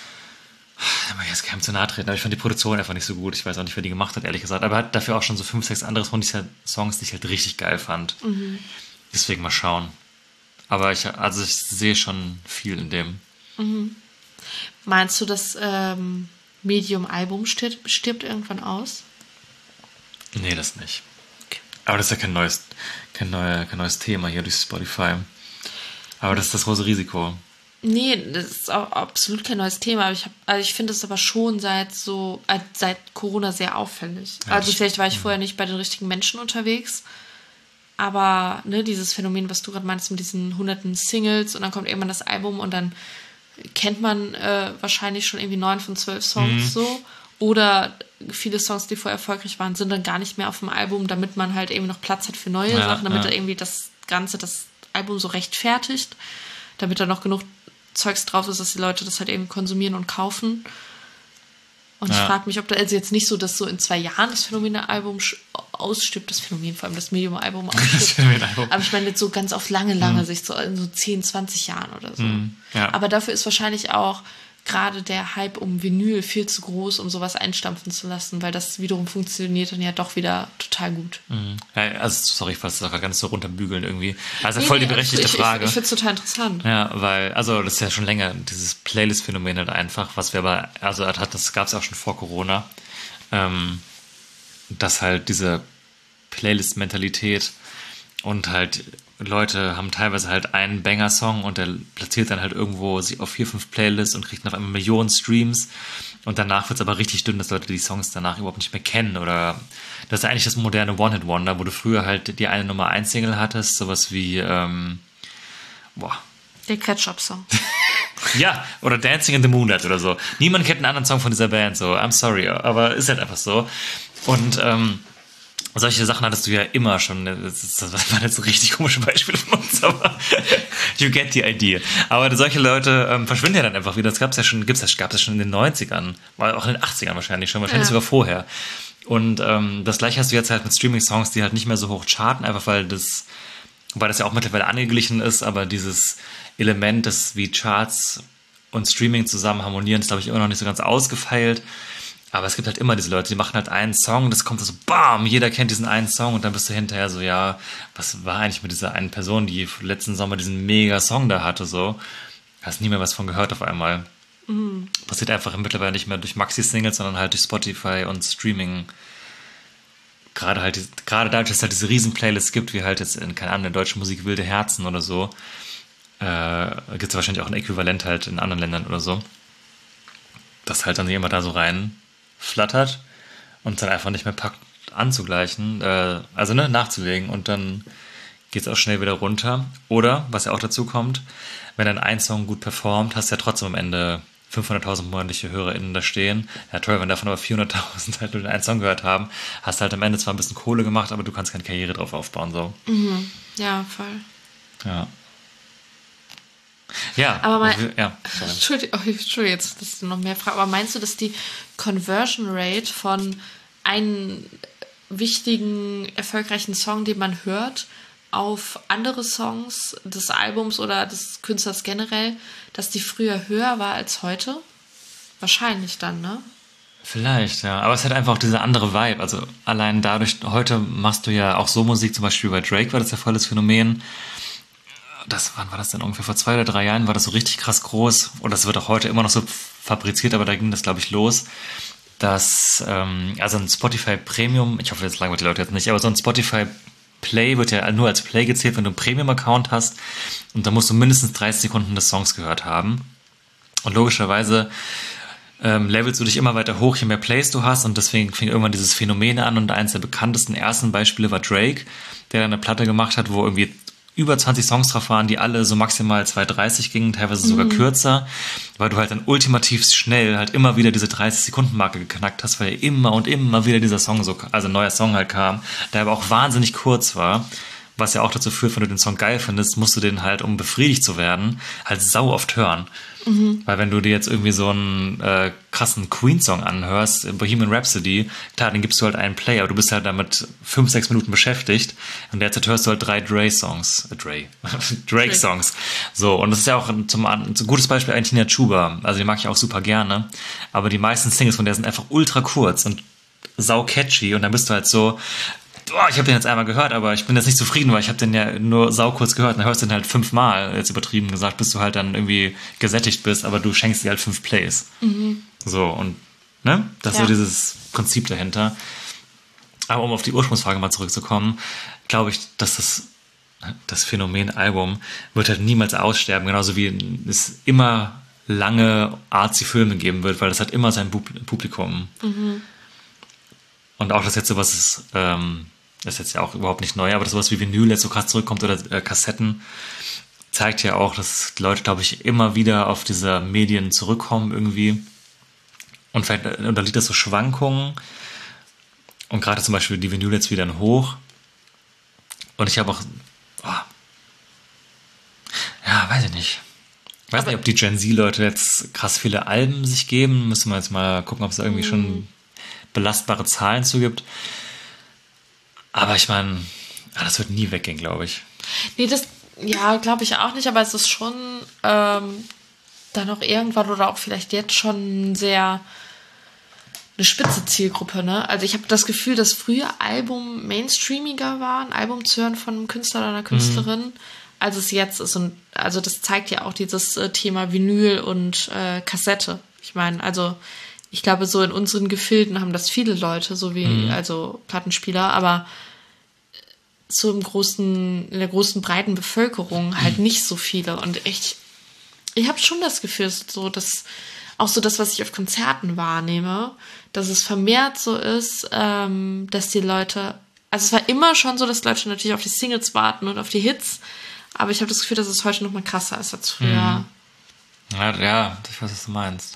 Da mag ich jetzt keinem zu nahe treten, aber ich fand die Produktion einfach nicht so gut. Ich weiß auch nicht, wer die gemacht hat, ehrlich gesagt. Aber er hat dafür auch schon so 5, 6 andere Songs, die ich halt richtig geil fand. Deswegen mal schauen. Aber ich sehe schon viel in dem. Meinst du, das Medium-Album stirbt irgendwann aus? Nee, das nicht. Okay. Aber das ist ja kein neues Thema hier durch Spotify. Aber das ist das große Risiko. Nee, das ist auch absolut kein neues Thema. Aber ich finde es aber schon seit Corona sehr auffällig. Ja, also vielleicht war ich vorher nicht bei den richtigen Menschen unterwegs. Aber ne, dieses Phänomen, was du gerade meinst mit diesen hunderten Singles und dann kommt irgendwann das Album und dann kennt man wahrscheinlich schon irgendwie 9 von 12 Songs so. Oder viele Songs, die vorher erfolgreich waren, sind dann gar nicht mehr auf dem Album, damit man halt eben noch Platz hat für neue Sachen, damit da irgendwie das Album so rechtfertigt, damit da noch genug Zeugs drauf ist, dass die Leute das halt eben konsumieren und kaufen. Und ich frage mich, ob da also jetzt nicht so, dass so in 2 Jahren das Phänomen-Album ausstirbt, das Phänomen, vor allem das Medium-Album ausstirbt. Aber ich meine jetzt so ganz auf lange Sicht, so in so 10, 20 Jahren oder so. Ja. Aber dafür ist wahrscheinlich auch gerade der Hype um Vinyl viel zu groß, um sowas einstampfen zu lassen, weil das wiederum funktioniert dann ja doch wieder total gut. Ja, also, sorry, ich wollte es auch gar nicht so runterbügeln irgendwie. Also voll die berechtigte Frage. Ich finde es total interessant. Ja, weil, also das ist ja schon länger, dieses Playlist-Phänomen halt einfach, was wir aber, also das gab es auch schon vor Corona, dass halt diese Playlist-Mentalität und halt Leute haben teilweise halt einen Banger-Song und der platziert dann halt irgendwo sich auf 4, 5 Playlists und kriegt noch einmal Millionen Streams und danach wird es aber richtig dünn, dass Leute die Songs danach überhaupt nicht mehr kennen oder das ist eigentlich das moderne One-Hit-Wonder, wo du früher halt die eine Nummer 1 Single hattest, sowas wie der Ketchup-Song. Ja, oder Dancing in the Moonlight oder so. Niemand kennt einen anderen Song von dieser Band, so, I'm sorry, aber ist halt einfach so. Und solche Sachen hattest du ja immer schon. Das waren jetzt so richtig komische Beispiele von uns, aber you get the idea. Aber solche Leute verschwinden ja dann einfach wieder. Das gab es ja schon in den 90ern, auch in den 80ern wahrscheinlich sogar vorher. Und das gleiche hast du jetzt halt mit Streaming-Songs, die halt nicht mehr so hoch charten, einfach weil das ja auch mittlerweile angeglichen ist, aber dieses Element, das wie Charts und Streaming zusammen harmonieren, ist, glaube ich, immer noch nicht so ganz ausgefeilt. Aber es gibt halt immer diese Leute, die machen halt einen Song, das kommt so, bam, jeder kennt diesen einen Song und dann bist du hinterher so, ja, was war eigentlich mit dieser einen Person, die letzten Sommer diesen mega Song da hatte, so. Hast nie mehr was von gehört auf einmal. Passiert einfach mittlerweile nicht mehr durch Maxi-Singles, sondern halt durch Spotify und Streaming. Gerade dadurch, dass es halt diese riesen Playlists gibt, wie halt jetzt in, keine Ahnung, der deutschen Musik Wilde Herzen oder so, gibt es wahrscheinlich auch ein Äquivalent halt in anderen Ländern oder so. Dass halt dann jemand da so rein flattert und dann einfach nicht mehr packt anzugleichen, nachzulegen und dann geht es auch schnell wieder runter. Oder, was ja auch dazu kommt, wenn dann ein Song gut performt, hast du ja trotzdem am Ende 500.000 monatliche HörerInnen da stehen. Ja toll, wenn davon aber 400.000 halt nur den einen Song gehört haben, hast du halt am Ende zwar ein bisschen Kohle gemacht, aber du kannst keine Karriere drauf aufbauen. So. Ja, voll. Ja. Ja, aber Entschuldigung, jetzt, dass du noch mehr fragst, aber meinst du, dass die Conversion Rate von einem wichtigen, erfolgreichen Song, den man hört, auf andere Songs des Albums oder des Künstlers generell, dass die früher höher war als heute? Wahrscheinlich dann, ne? Vielleicht, ja. Aber es hat einfach auch diese andere Vibe. Also allein dadurch, heute machst du ja auch so Musik, zum Beispiel bei Drake war das ja voll das Phänomen. Wann war das denn ungefähr? Vor 2 oder 3 Jahren war das so richtig krass groß. Und das wird auch heute immer noch so fabriziert, aber da ging das, glaube ich, los. Dass, also ein Spotify Premium, ich hoffe, jetzt langweilt die Leute jetzt nicht, aber so ein Spotify Play wird ja nur als Play gezählt, wenn du einen Premium-Account hast. Und da musst du mindestens 30 Sekunden des Songs gehört haben. Und logischerweise levelst du dich immer weiter hoch, je mehr Plays du hast. Und deswegen fing irgendwann dieses Phänomen an. Und eines der bekanntesten ersten Beispiele war Drake, der dann eine Platte gemacht hat, wo irgendwie über 20 Songs drauf waren, die alle so maximal 2,30 gingen, teilweise sogar kürzer, weil du halt dann ultimativ schnell halt immer wieder diese 30-Sekunden-Marke geknackt hast, weil immer und immer wieder dieser Song ein neuer Song halt kam, der aber auch wahnsinnig kurz war, was ja auch dazu führt, wenn du den Song geil findest, musst du den halt, um befriedigt zu werden, halt sau oft hören. Weil wenn du dir jetzt irgendwie so einen krassen Queen-Song anhörst, Bohemian Rhapsody, klar, dann gibst du halt einen Play, aber du bist halt damit 5-6 Minuten beschäftigt und derzeit hörst du halt 3 Drake-Songs. So, und das ist ja auch ein gutes Beispiel eigentlich Tina Chuba, also die mag ich auch super gerne, aber die meisten Singles von der sind einfach ultra kurz und sau catchy und dann bist du halt so, ich habe den jetzt einmal gehört, aber ich bin jetzt nicht zufrieden, weil ich habe den ja nur saukurz gehört. Dann hörst du den halt 5-mal, jetzt übertrieben gesagt, bis du halt dann irgendwie gesättigt bist, aber du schenkst dir halt 5 Plays. So, und ne? Das ist so dieses Prinzip dahinter. Aber um auf die Ursprungsfrage mal zurückzukommen, glaube ich, dass das Phänomen Album wird halt niemals aussterben, genauso wie es immer lange artsy Filme geben wird, weil das hat immer sein Publikum. Und auch das jetzt sowas ist, das ist jetzt ja auch überhaupt nicht neu, aber das sowas wie Vinyl jetzt so krass zurückkommt oder Kassetten, zeigt ja auch, dass die Leute, glaube ich, immer wieder auf diese Medien zurückkommen irgendwie. Und vielleicht unterliegt das so Schwankungen. Und gerade zum Beispiel die Vinyl jetzt wieder in hoch. Und ich habe auch, weiß ich nicht. Ich weiß nicht, ob die Gen Z-Leute jetzt krass viele Alben sich geben. Müssen wir jetzt mal gucken, ob es da irgendwie schon belastbare Zahlen zugibt. Aber ich meine, das wird nie weggehen, glaube ich. Nee, glaube ich auch nicht. Aber es ist schon dann auch irgendwann oder auch vielleicht jetzt schon sehr eine spitze Zielgruppe, ne? Also ich habe das Gefühl, dass früher Album mainstreamiger war, ein Album zu hören von einem Künstler oder einer Künstlerin, als es jetzt ist. Und also das zeigt ja auch dieses Thema Vinyl und Kassette. Ich meine, also ich glaube, so in unseren Gefilden haben das viele Leute, so wie also Plattenspieler, aber so in der großen breiten Bevölkerung halt nicht so viele. Und ich habe schon das Gefühl, so dass auch so das, was ich auf Konzerten wahrnehme, dass es vermehrt so ist, dass die Leute, also es war immer schon so, dass Leute natürlich auf die Singles warten und auf die Hits, aber ich habe das Gefühl, dass es heute noch mal krasser ist als früher. Ja, ich weiß, was du meinst.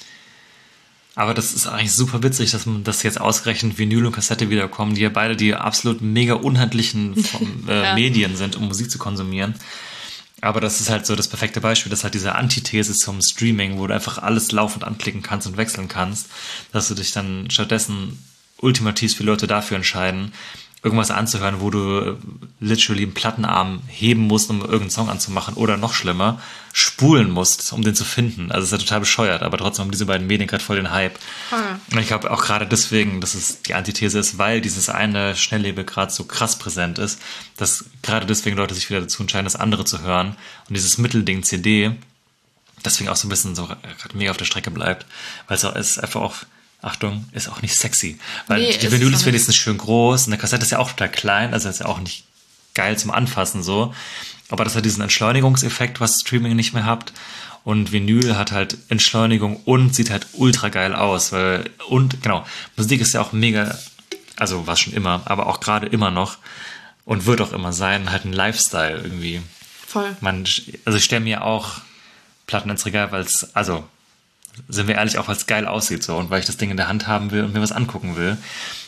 Aber das ist eigentlich super witzig, dass jetzt ausgerechnet Vinyl und Kassette wiederkommen, die ja beide die absolut mega unhandlichen Medien sind, um Musik zu konsumieren. Aber das ist halt so das perfekte Beispiel, das ist halt diese Antithese zum Streaming, wo du einfach alles laufend anklicken kannst und wechseln kannst, dass du dich dann stattdessen ultimativ viele Leute dafür entscheiden, irgendwas anzuhören, wo du literally einen Plattenarm heben musst, um irgendeinen Song anzumachen oder noch schlimmer, spulen musst, um den zu finden. Also es ist ja total bescheuert, aber trotzdem haben diese beiden Medien gerade voll den Hype. Und ich glaube auch gerade deswegen, dass es die Antithese ist, weil dieses eine Schnelllebe gerade so krass präsent ist, dass gerade deswegen Leute sich wieder dazu entscheiden, das andere zu hören. Und dieses Mittelding CD deswegen auch so ein bisschen so mega auf der Strecke bleibt, weil es auch ist einfach auch Achtung, ist auch nicht sexy. Weil die Vinyl ist wenigstens schön groß und der Kassette ist ja auch total klein, also ist ja auch nicht geil zum Anfassen so. Aber das hat diesen Entschleunigungseffekt, was Streaming nicht mehr hat. Und Vinyl hat halt Entschleunigung und sieht halt ultra geil aus. Musik ist ja auch mega, also war schon immer, aber auch gerade immer noch und wird auch immer sein, halt ein Lifestyle irgendwie. Voll. Ich stelle mir auch Platten ins Regal, weil es, also sind wir ehrlich, auch weil es geil aussieht so und weil ich das Ding in der Hand haben will und mir was angucken will.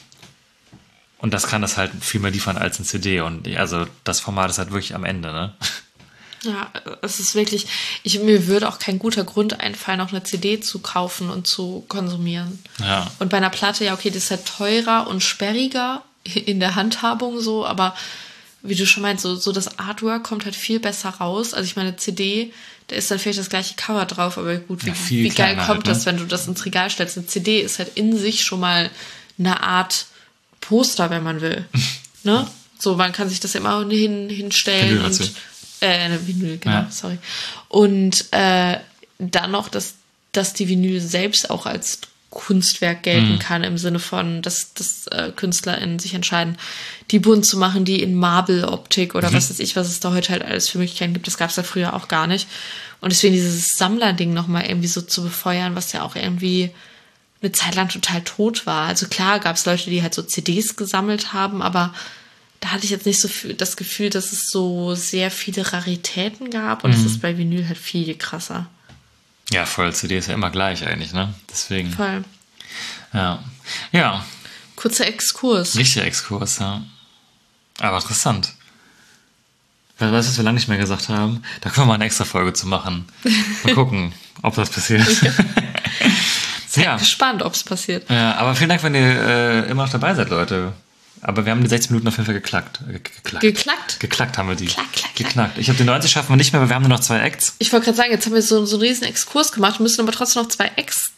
Und das kann das halt viel mehr liefern als ein CD. Und also das Format ist halt wirklich am Ende, ne? Ja, es ist wirklich, mir würde auch kein guter Grund einfallen, noch eine CD zu kaufen und zu konsumieren. Ja. Und bei einer Platte, ja okay, die ist halt teurer und sperriger in der Handhabung so, aber wie du schon meinst, so das Artwork kommt halt viel besser raus. Also ich meine, CD, da ist dann vielleicht das gleiche Cover drauf, aber gut, wie geil kommt halt, ne? Das, wenn du das ins Regal stellst? Eine CD ist halt in sich schon mal eine Art Poster, wenn man will. Ne? So, man kann sich das ja immer hinstellen und Vinyl, genau, ja. Sorry. Und dann noch, dass die Vinyl selbst auch als Kunstwerk gelten kann, im Sinne von, dass KünstlerInnen sich entscheiden, die bunt zu machen, die in Marble-Optik oder was weiß ich, was es da heute halt alles für Möglichkeiten gibt. Das gab es ja früher auch gar nicht. Und deswegen dieses Sammlerding nochmal irgendwie so zu befeuern, was ja auch irgendwie eine Zeit lang total tot war. Also klar gab es Leute, die halt so CDs gesammelt haben, aber da hatte ich jetzt nicht so das Gefühl, dass es so sehr viele Raritäten gab und das ist bei Vinyl halt viel krasser. Ja, voll. CD ist ja immer gleich eigentlich, ne? Deswegen. Voll. Ja. Kurzer Exkurs. Richtiger Exkurs, ja. Aber interessant. Weißt du, was wir lange nicht mehr gesagt haben? Da können wir mal eine extra Folge zu machen. Mal gucken, ob das passiert. Ja. Gespannt, ob es passiert. Ja, aber vielen Dank, wenn ihr immer noch dabei seid, Leute. Aber wir haben die 60 Minuten auf jeden Fall geklackt. Geklackt haben wir die. Geknackt. Ich habe die 90 schaffen wir nicht mehr, aber wir haben nur noch 2 Acts. Ich wollte gerade sagen, jetzt haben wir so einen riesen Exkurs gemacht. Wir müssen aber trotzdem noch 2 Acts.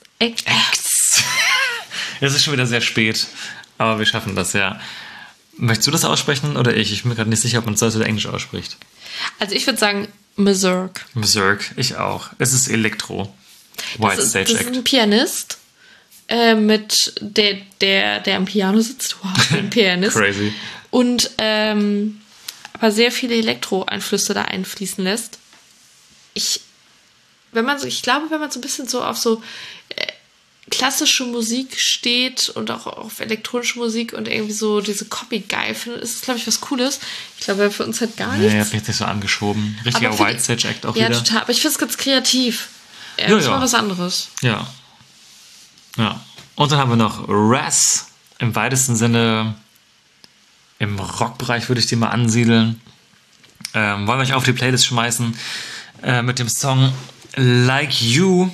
Es ist schon wieder sehr spät, aber wir schaffen das, ja. Möchtest du das aussprechen oder ich? Ich bin mir gerade nicht sicher, ob man es Deutsch oder Englisch ausspricht. Also ich würde sagen Mazurk. Mazurk, ich auch. Es ist Elektro. White Stage Act. Das ist ein Pianist. Mit der am Piano sitzt. Wow, ein Pianist. Crazy. Und aber sehr viele Elektro-Einflüsse da einfließen lässt. Ich glaube, wenn man so ein bisschen so auf so klassische Musik steht und auch auf elektronische Musik und irgendwie so diese Copy geil findet, ist es, glaube ich, was Cooles. Ich glaube, für uns halt gar nichts. Nee, ich hab mich jetzt nicht so angeschoben. Richtiger White Stage Act auch wieder. Ja, total. Aber ich finde es ganz kreativ. Das war was anderes. Ja. Ja. Und dann haben wir noch Raz, im weitesten Sinne im Rockbereich würde ich die mal ansiedeln. Wollen wir euch auf die Playlist schmeißen mit dem Song Like You.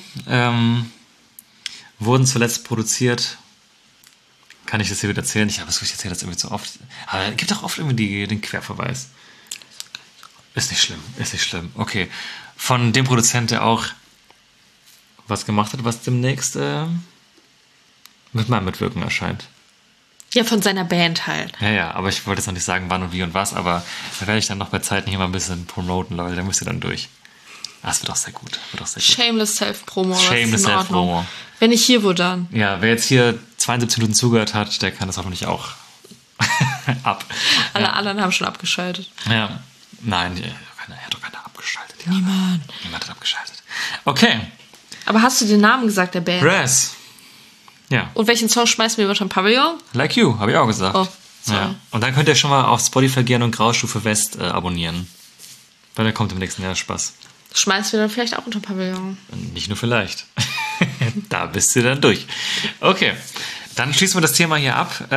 Wurden zuletzt produziert. Kann ich das hier wieder erzählen? Ich erzähle das irgendwie zu oft. Aber es gibt auch oft irgendwie den Querverweis. Ist nicht schlimm. Okay. Von dem Produzent, der auch was gemacht hat, was demnächst mit meinem Mitwirken erscheint. Ja, von seiner Band halt. Ja, aber ich wollte jetzt noch nicht sagen, wann und wie und was, aber da werde ich dann noch bei Zeiten hier mal ein bisschen promoten, Leute. Da müsst ihr dann durch. Das wird auch sehr gut. Shameless Self-Promo. Shameless Self-Promo. Wenn nicht hier, wo dann? Ja, wer jetzt hier 72 Minuten zugehört hat, der kann das hoffentlich auch ab. Alle anderen haben schon abgeschaltet. Ja. Nein, er hat doch keiner abgeschaltet. Ja. Niemand hat abgeschaltet. Okay. Aber hast du den Namen gesagt, der Band? Raz. Ja. Und welchen Song schmeißen wir über den Pavillon? Like You, habe ich auch gesagt. Oh, sorry. Ja. Und dann könnt ihr schon mal auf Spotify gehen und Graustufe West abonnieren. Weil da kommt im nächsten Jahr Spaß. Schmeißen wir dann vielleicht auch unter Pavillon? Nicht nur vielleicht. Da bist du dann durch. Okay, dann schließen wir das Thema hier ab.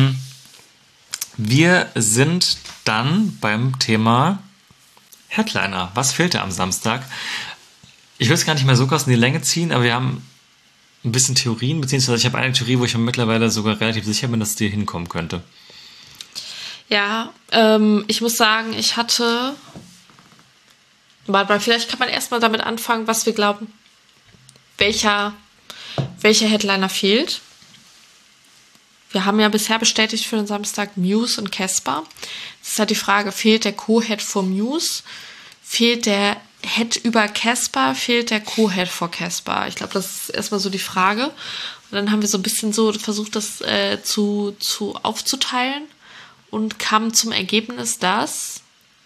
Wir sind dann beim Thema Headliner. Was fehlt da am Samstag? Ich will es gar nicht mehr so krass in die Länge ziehen, aber wir haben ein bisschen Theorien, beziehungsweise ich habe eine Theorie, wo ich mir mittlerweile sogar relativ sicher bin, dass es dir hinkommen könnte. Ja, ich muss sagen, ich hatte... Weil vielleicht kann man erstmal damit anfangen, was wir glauben, welcher Headliner fehlt. Wir haben ja bisher bestätigt für den Samstag Muse und Casper. Es ist halt die Frage, fehlt der Co-Head vor Muse? Fehlt der Head über Casper? Fehlt der Co-Head vor Casper? Ich glaube, das ist erstmal so die Frage. Und dann haben wir so ein bisschen so versucht, das zu aufzuteilen und kamen zum Ergebnis, dass...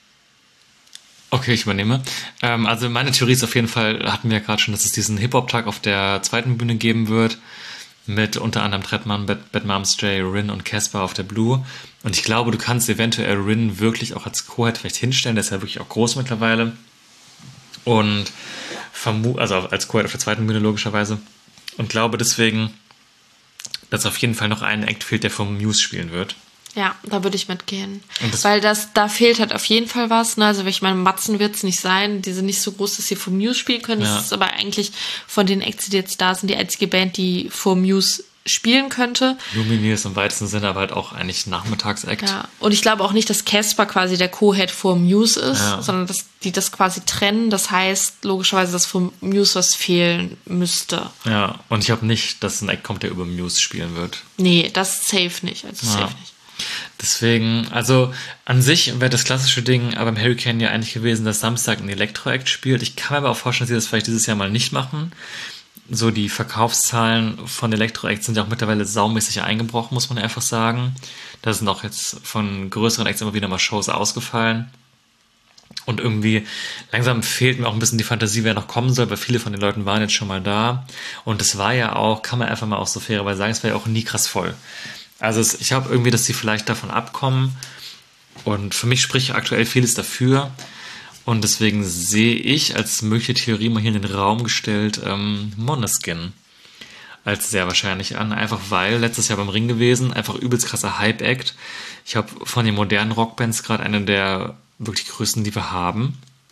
Okay, ich übernehme. Also meine Theorie ist auf jeden Fall, hatten wir ja gerade schon, dass es diesen Hip-Hop-Tag auf der zweiten Bühne geben wird, mit unter anderem Trettmann, Bad Moms J, Rin und Casper auf der Blue. Und ich glaube, du kannst eventuell Rin wirklich auch als Co-Head vielleicht hinstellen, der ist ja wirklich auch groß mittlerweile. Und also als Co-Head auf der zweiten Bühne logischerweise. Und glaube deswegen, dass auf jeden Fall noch ein Act fehlt, der vom Muse spielen wird. Ja, da würde ich mitgehen. Weil da fehlt halt auf jeden Fall was. Ne? Also ich meine, Matzen wird es nicht sein. Die sind nicht so groß, dass sie vor Muse spielen können. Ja. Das ist aber eigentlich von den Acts, die jetzt da sind, die einzige Band, die vor Muse spielen könnte. Lumineers im weitesten Sinne, aber halt auch eigentlich Nachmittagsakt. Ja, und ich glaube auch nicht, dass Casper quasi der Co-Head vor Muse ist, sondern dass die das quasi trennen. Das heißt, logischerweise, dass vor Muse was fehlen müsste. Ja, und ich glaube nicht, dass ein Act kommt, der über Muse spielen wird. Nee, das safe nicht. Safe nicht. Deswegen, also an sich wäre das klassische Ding aber beim Hurricane ja eigentlich gewesen, dass Samstag ein Elektro-Act spielt. Ich kann mir aber auch vorstellen, dass sie das vielleicht dieses Jahr mal nicht machen. So die Verkaufszahlen von Elektro-Acts sind ja auch mittlerweile saumäßig eingebrochen, muss man einfach sagen. Da sind auch jetzt von größeren Acts immer wieder mal Shows ausgefallen. Und irgendwie langsam fehlt mir auch ein bisschen die Fantasie, wer noch kommen soll, weil viele von den Leuten waren jetzt schon mal da. Und es war ja auch, kann man einfach mal auch so fairerweise sagen, es war ja auch nie krass voll. Also ich glaube irgendwie, dass sie vielleicht davon abkommen. Und für mich spricht aktuell vieles dafür. Und deswegen sehe ich als mögliche Theorie mal hier in den Raum gestellt Måneskin als sehr wahrscheinlich an. Einfach weil, letztes Jahr beim Ring gewesen, einfach übelst krasser Hype-Act. Ich habe von den modernen Rockbands gerade eine der wirklich größten, die wir haben.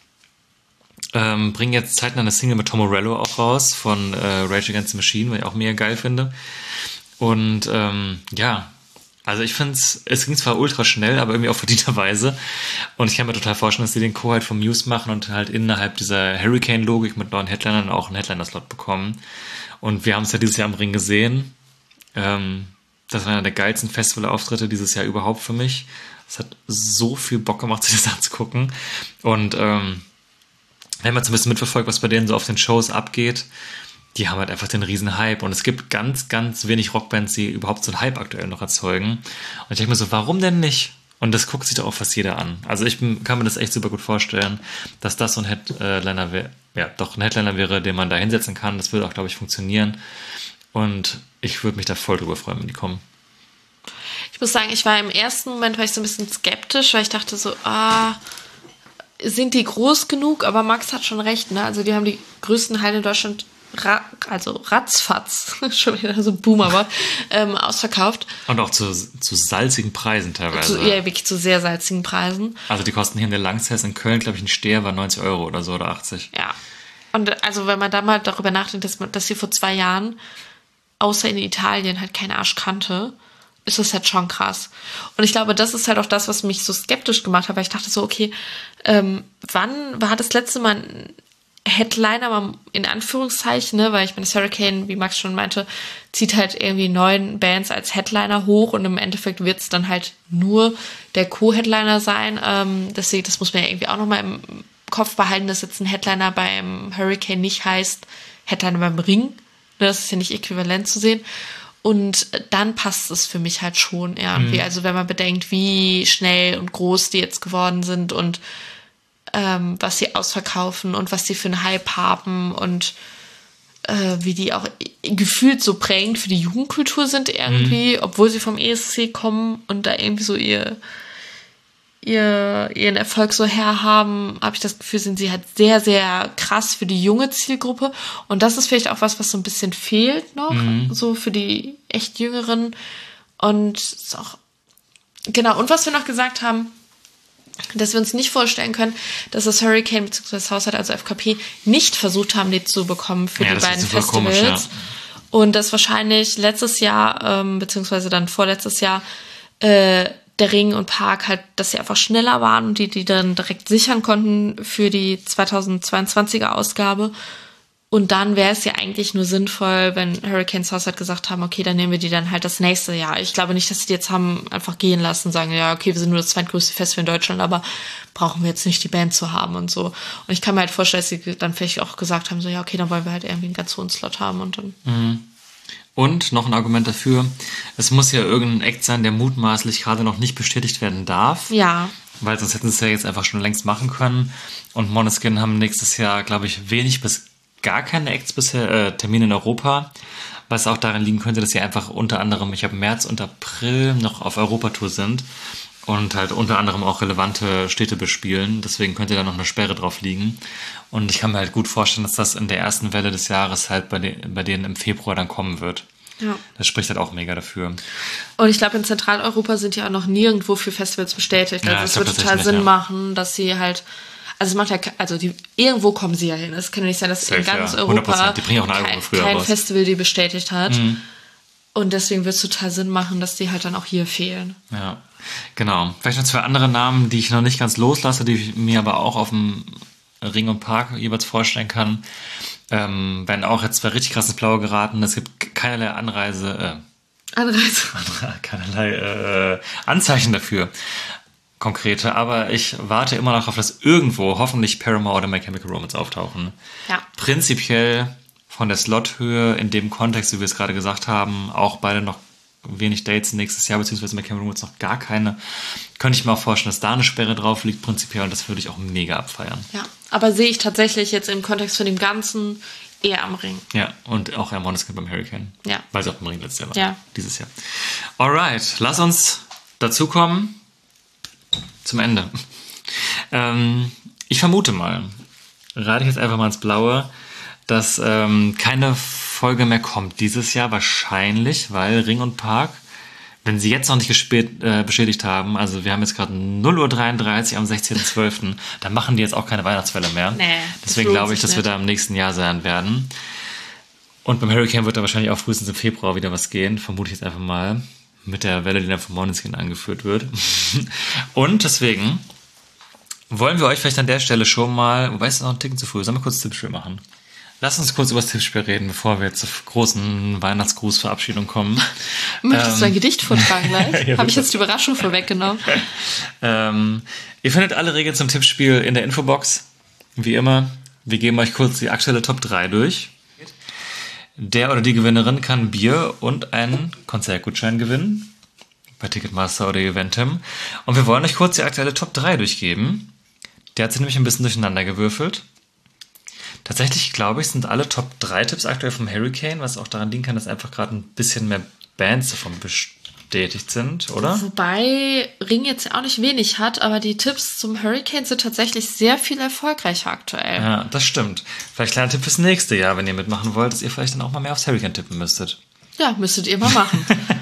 Bringen jetzt zeitnah eine Single mit Tom Morello auch raus von Rage Against the Machine, weil ich auch mega geil finde. Und ja, also ich finde es ging zwar ultra schnell, aber irgendwie auch verdienterweise. Und ich kann mir total vorstellen, dass sie den Co-Head vom Muse machen und halt innerhalb dieser Hurricane-Logik mit neuen Headlinern auch einen Headliner-Slot bekommen. Und wir haben es ja dieses Jahr am Ring gesehen. Das war einer der geilsten Festival-Auftritte dieses Jahr überhaupt für mich. Es hat so viel Bock gemacht, sich das anzugucken. Und wenn man so ein bisschen mitverfolgt, was bei denen so auf den Shows abgeht, die haben halt einfach den riesen Hype. Und es gibt ganz, ganz wenig Rockbands, die überhaupt so einen Hype aktuell noch erzeugen. Und ich denke mir so, warum denn nicht? Und das guckt sich doch auch fast jeder an. Also ich kann mir das echt super gut vorstellen, dass das so ein Headliner wäre, ja, doch ein Headliner wäre, den man da hinsetzen kann. Das würde auch, glaube ich, funktionieren. Und ich würde mich da voll drüber freuen, wenn die kommen. Ich muss sagen, ich war im ersten Moment so ein bisschen skeptisch, weil ich dachte so, sind die groß genug? Aber Max hat schon recht, ne? Also die haben die größten Hallen in Deutschland ratzfatz, schon wieder so ein Boomer-Wort, ausverkauft. Und auch zu salzigen Preisen teilweise. Ja, wirklich zu sehr salzigen Preisen. Also die kosten hier in der Langsess in Köln, glaube ich, ein Steher war 90 € oder so oder 80. Ja. Und also wenn man da mal darüber nachdenkt, dass hier vor 2 Jahren außer in Italien halt kein Arsch kannte, ist das halt schon krass. Und ich glaube, das ist halt auch das, was mich so skeptisch gemacht hat, weil ich dachte so, okay, wann war das letzte Mal ein Headliner, mal in Anführungszeichen, ne? Weil ich meine, das Hurricane, wie Max schon meinte, zieht halt irgendwie 9 Bands als Headliner hoch und im Endeffekt wird es dann halt nur der Co-Headliner sein. Deswegen, das muss man ja irgendwie auch nochmal im Kopf behalten, dass jetzt ein Headliner beim Hurricane nicht heißt Headliner beim Ring. Das ist ja nicht äquivalent zu sehen. Und dann passt es für mich halt schon irgendwie. Also wenn man bedenkt, wie schnell und groß die jetzt geworden sind und was sie ausverkaufen und was die für einen Hype haben und wie die auch gefühlt so prägend für die Jugendkultur sind irgendwie, obwohl sie vom ESC kommen und da irgendwie so ihren Erfolg so herhaben, habe ich das Gefühl, sind sie halt sehr, sehr krass für die junge Zielgruppe. Und das ist vielleicht auch was so ein bisschen fehlt noch, so für die echt Jüngeren. Und ist auch, genau, und was wir noch gesagt haben, dass wir uns nicht vorstellen können, dass das Hurricane bzw. das Haushalt, also FKP, nicht versucht haben, die zu bekommen für die beiden Festivals. Komisch, ja. Und dass wahrscheinlich letztes Jahr, beziehungsweise dann vorletztes Jahr, der Ring und Park halt, dass sie einfach schneller waren und die dann direkt sichern konnten für die 2022er Ausgabe. Und dann wäre es ja eigentlich nur sinnvoll, wenn Hurricanes House halt gesagt haben, okay, dann nehmen wir die dann halt das nächste Jahr. Ich glaube nicht, dass sie die jetzt haben einfach gehen lassen, sagen, ja, okay, wir sind nur das zweitgrößte Festival in Deutschland, aber brauchen wir jetzt nicht die Band zu haben und so. Und ich kann mir halt vorstellen, dass sie dann vielleicht auch gesagt haben, so, ja, okay, dann wollen wir halt irgendwie einen ganz hohen Slot haben und dann... Und noch ein Argument dafür, es muss ja irgendein Act sein, der mutmaßlich gerade noch nicht bestätigt werden darf. Ja. Weil sonst hätten sie es ja jetzt einfach schon längst machen können. Und Måneskin haben nächstes Jahr, glaube ich, wenig bis gar keine Acts bisher, Termine in Europa. Was auch daran liegen könnte, dass sie einfach unter anderem, ich habe März und April noch auf Europatour sind. Und halt unter anderem auch relevante Städte bespielen. Deswegen könnte da noch eine Sperre drauf liegen. Und ich kann mir halt gut vorstellen, dass das in der ersten Welle des Jahres halt bei denen im Februar dann kommen wird. Ja. Das spricht halt auch mega dafür. Und ich glaube, in Zentraleuropa sind ja auch noch nirgendwo für Festivals bestätigt. Also es wird total Sinn machen, dass sie halt... Also es macht ja... Also irgendwo kommen sie ja hin. Es kann ja nicht sein, dass in ganz Europa die bringen auch ein Album früher kein raus. Festival die bestätigt hat. Und deswegen wird es total Sinn machen, dass die halt dann auch hier fehlen. Ja, genau. Vielleicht noch 2 andere Namen, die ich noch nicht ganz loslasse, die ich mir aber auch auf dem Ring und Park jeweils vorstellen kann. Werden auch jetzt 2 richtig krass ins Blaue geraten. Es gibt keinerlei keinerlei Anzeichen dafür, konkrete. Aber ich warte immer noch auf das irgendwo, hoffentlich Paramore oder My Chemical Romance auftauchen. Ja. Prinzipiell von der Slothöhe in dem Kontext, wie wir es gerade gesagt haben, auch beide noch wenig Dates nächstes Jahr, beziehungsweise bei Cameron Woods noch gar keine, könnte ich mir auch vorstellen, dass da eine Sperre drauf liegt, prinzipiell, und das würde ich auch mega abfeiern. Ja, aber sehe ich tatsächlich jetzt im Kontext von dem Ganzen eher am Ring. Ja, und auch eher Måneskin beim Hurricane. Ja. Weil sie auch im Ring letztes Jahr war. Ja. Dieses Jahr. Alright, lass uns dazu kommen zum Ende. Ich vermute mal, rate ich jetzt einfach mal ins Blaue, dass keine Folge mehr kommt dieses Jahr, wahrscheinlich, weil Ring und Park, wenn sie jetzt noch nicht bestätigt haben, also wir haben jetzt gerade 0:33 Uhr am 16.12., dann machen die jetzt auch keine Weihnachtswelle mehr. Nee, deswegen glaube ich, dass wir da im nächsten Jahr sein werden. Und beim Hurricane wird da wahrscheinlich auch frühestens im Februar wieder was gehen, vermute ich jetzt einfach mal, mit der Welle, die dann von Måneskin angeführt wird. Und deswegen wollen wir euch vielleicht an der Stelle schon mal, wobei es ist noch ein Ticken zu früh, sollen wir kurz Tippspiel machen? Lass uns kurz über das Tippspiel reden, bevor wir jetzt zur großen Weihnachtsgrußverabschiedung kommen. Möchtest du ein Gedicht vortragen gleich? Ja, habe ich jetzt die Überraschung vorweggenommen? Ihr findet alle Regeln zum Tippspiel in der Infobox. Wie immer, wir geben euch kurz die aktuelle Top 3 durch. Der oder die Gewinnerin kann Bier und einen Konzertgutschein gewinnen. Bei Ticketmaster oder Eventim. Und wir wollen euch kurz die aktuelle Top 3 durchgeben. Der hat sich nämlich ein bisschen durcheinander gewürfelt. Tatsächlich, glaube ich, sind alle Top 3 Tipps aktuell vom Hurricane, was auch daran liegen kann, dass einfach gerade ein bisschen mehr Bands davon bestätigt bestätigt sind, oder? Wobei Ring jetzt auch nicht wenig hat, aber die Tipps zum Hurricane sind tatsächlich sehr viel erfolgreicher aktuell. Ja, das stimmt. Vielleicht kleiner Tipp fürs nächste Jahr, wenn ihr mitmachen wollt, dass ihr vielleicht dann auch mal mehr aufs Hurricane tippen müsstet. Ja, müsstet ihr mal machen.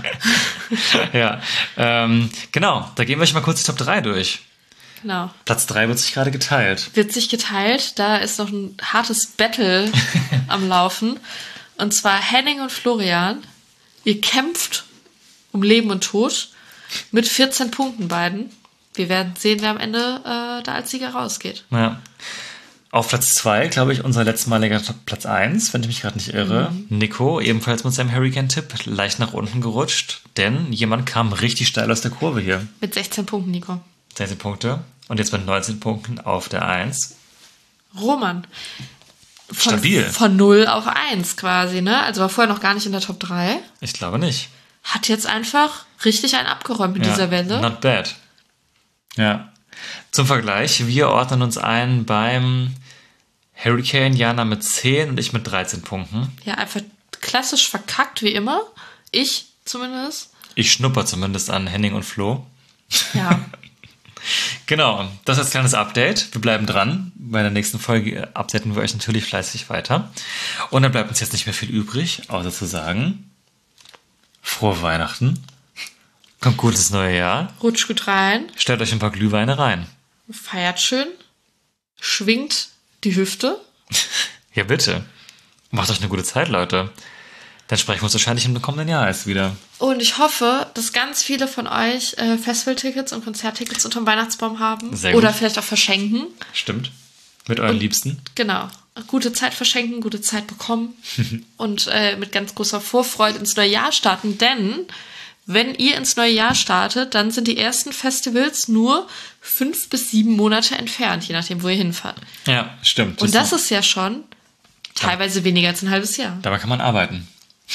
Ja, genau. Da gehen wir euch mal kurz die Top 3 durch. Genau. Platz 3 wird sich gerade geteilt. Wird sich geteilt. Da ist noch ein hartes Battle am Laufen. Und zwar Henning und Florian. Ihr kämpft um Leben und Tod mit 14 Punkten beiden. Wir werden sehen, wer am Ende da als Sieger rausgeht. Ja. Auf Platz 2, glaube ich, unser letztmaliger Platz 1, wenn ich mich gerade nicht irre. Nico, ebenfalls mit seinem Hurricane-Tipp, leicht nach unten gerutscht, denn jemand kam richtig steil aus der Kurve hier. Mit 16 Punkten, Nico. 16 Punkte. Und jetzt mit 19 Punkten auf der 1. Roman. Stabil. Von 0 auf 1 quasi, ne? Also war vorher noch gar nicht in der Top 3. Ich glaube nicht. Hat jetzt einfach richtig einen abgeräumt mit dieser Welle. Not bad. Ja. Zum Vergleich, wir ordnen uns ein beim Hurricane, Jana mit 10 und ich mit 13 Punkten. Ja, einfach klassisch verkackt, wie immer. Ich zumindest. Ich schnupper zumindest an Henning und Flo. Ja. Genau, das ist ein kleines Update. Wir bleiben dran. Bei der nächsten Folge updaten wir euch natürlich fleißig weiter. Und dann bleibt uns jetzt nicht mehr viel übrig, außer zu sagen, frohe Weihnachten. Kommt gut ins neue Jahr. Rutscht gut rein. Stellt euch ein paar Glühweine rein. Feiert schön. Schwingt die Hüfte. Ja, bitte. Macht euch eine gute Zeit, Leute. Dann sprechen wir uns wahrscheinlich im kommenden Jahr erst wieder. Und ich hoffe, dass ganz viele von euch Festivaltickets und Konzerttickets unterm Weihnachtsbaum haben. Sehr gut. Oder vielleicht auch verschenken. Stimmt. Mit euren Liebsten. Genau. Gute Zeit verschenken, gute Zeit bekommen. Und mit ganz großer Vorfreude ins neue Jahr starten. Denn wenn ihr ins neue Jahr startet, dann sind die ersten Festivals nur 5 bis 7 Monate entfernt, je nachdem, wo ihr hinfahrt. Ja, stimmt. Und das ist ja schon teilweise weniger als ein halbes Jahr. Dabei kann man arbeiten.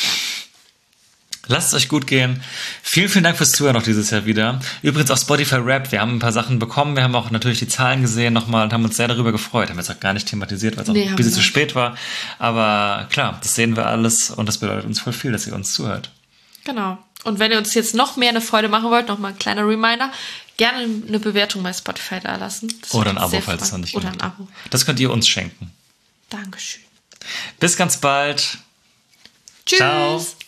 Lasst es euch gut gehen. Vielen, vielen Dank fürs Zuhören noch dieses Jahr wieder. Übrigens auf Spotify Rap. Wir haben ein paar Sachen bekommen. Wir haben auch natürlich die Zahlen gesehen nochmal und haben uns sehr darüber gefreut. Haben wir jetzt auch gar nicht thematisiert, weil es auch ein bisschen zu spät war. Aber klar, das sehen wir alles und das bedeutet uns voll viel, dass ihr uns zuhört. Genau. Und wenn ihr uns jetzt noch mehr eine Freude machen wollt, nochmal ein kleiner Reminder, gerne eine Bewertung bei Spotify da lassen. Oder ein Abo, falls es noch nicht gibt. Oder ein Abo. Das könnt ihr uns schenken. Dankeschön. Bis ganz bald. Tschüss. Ciao.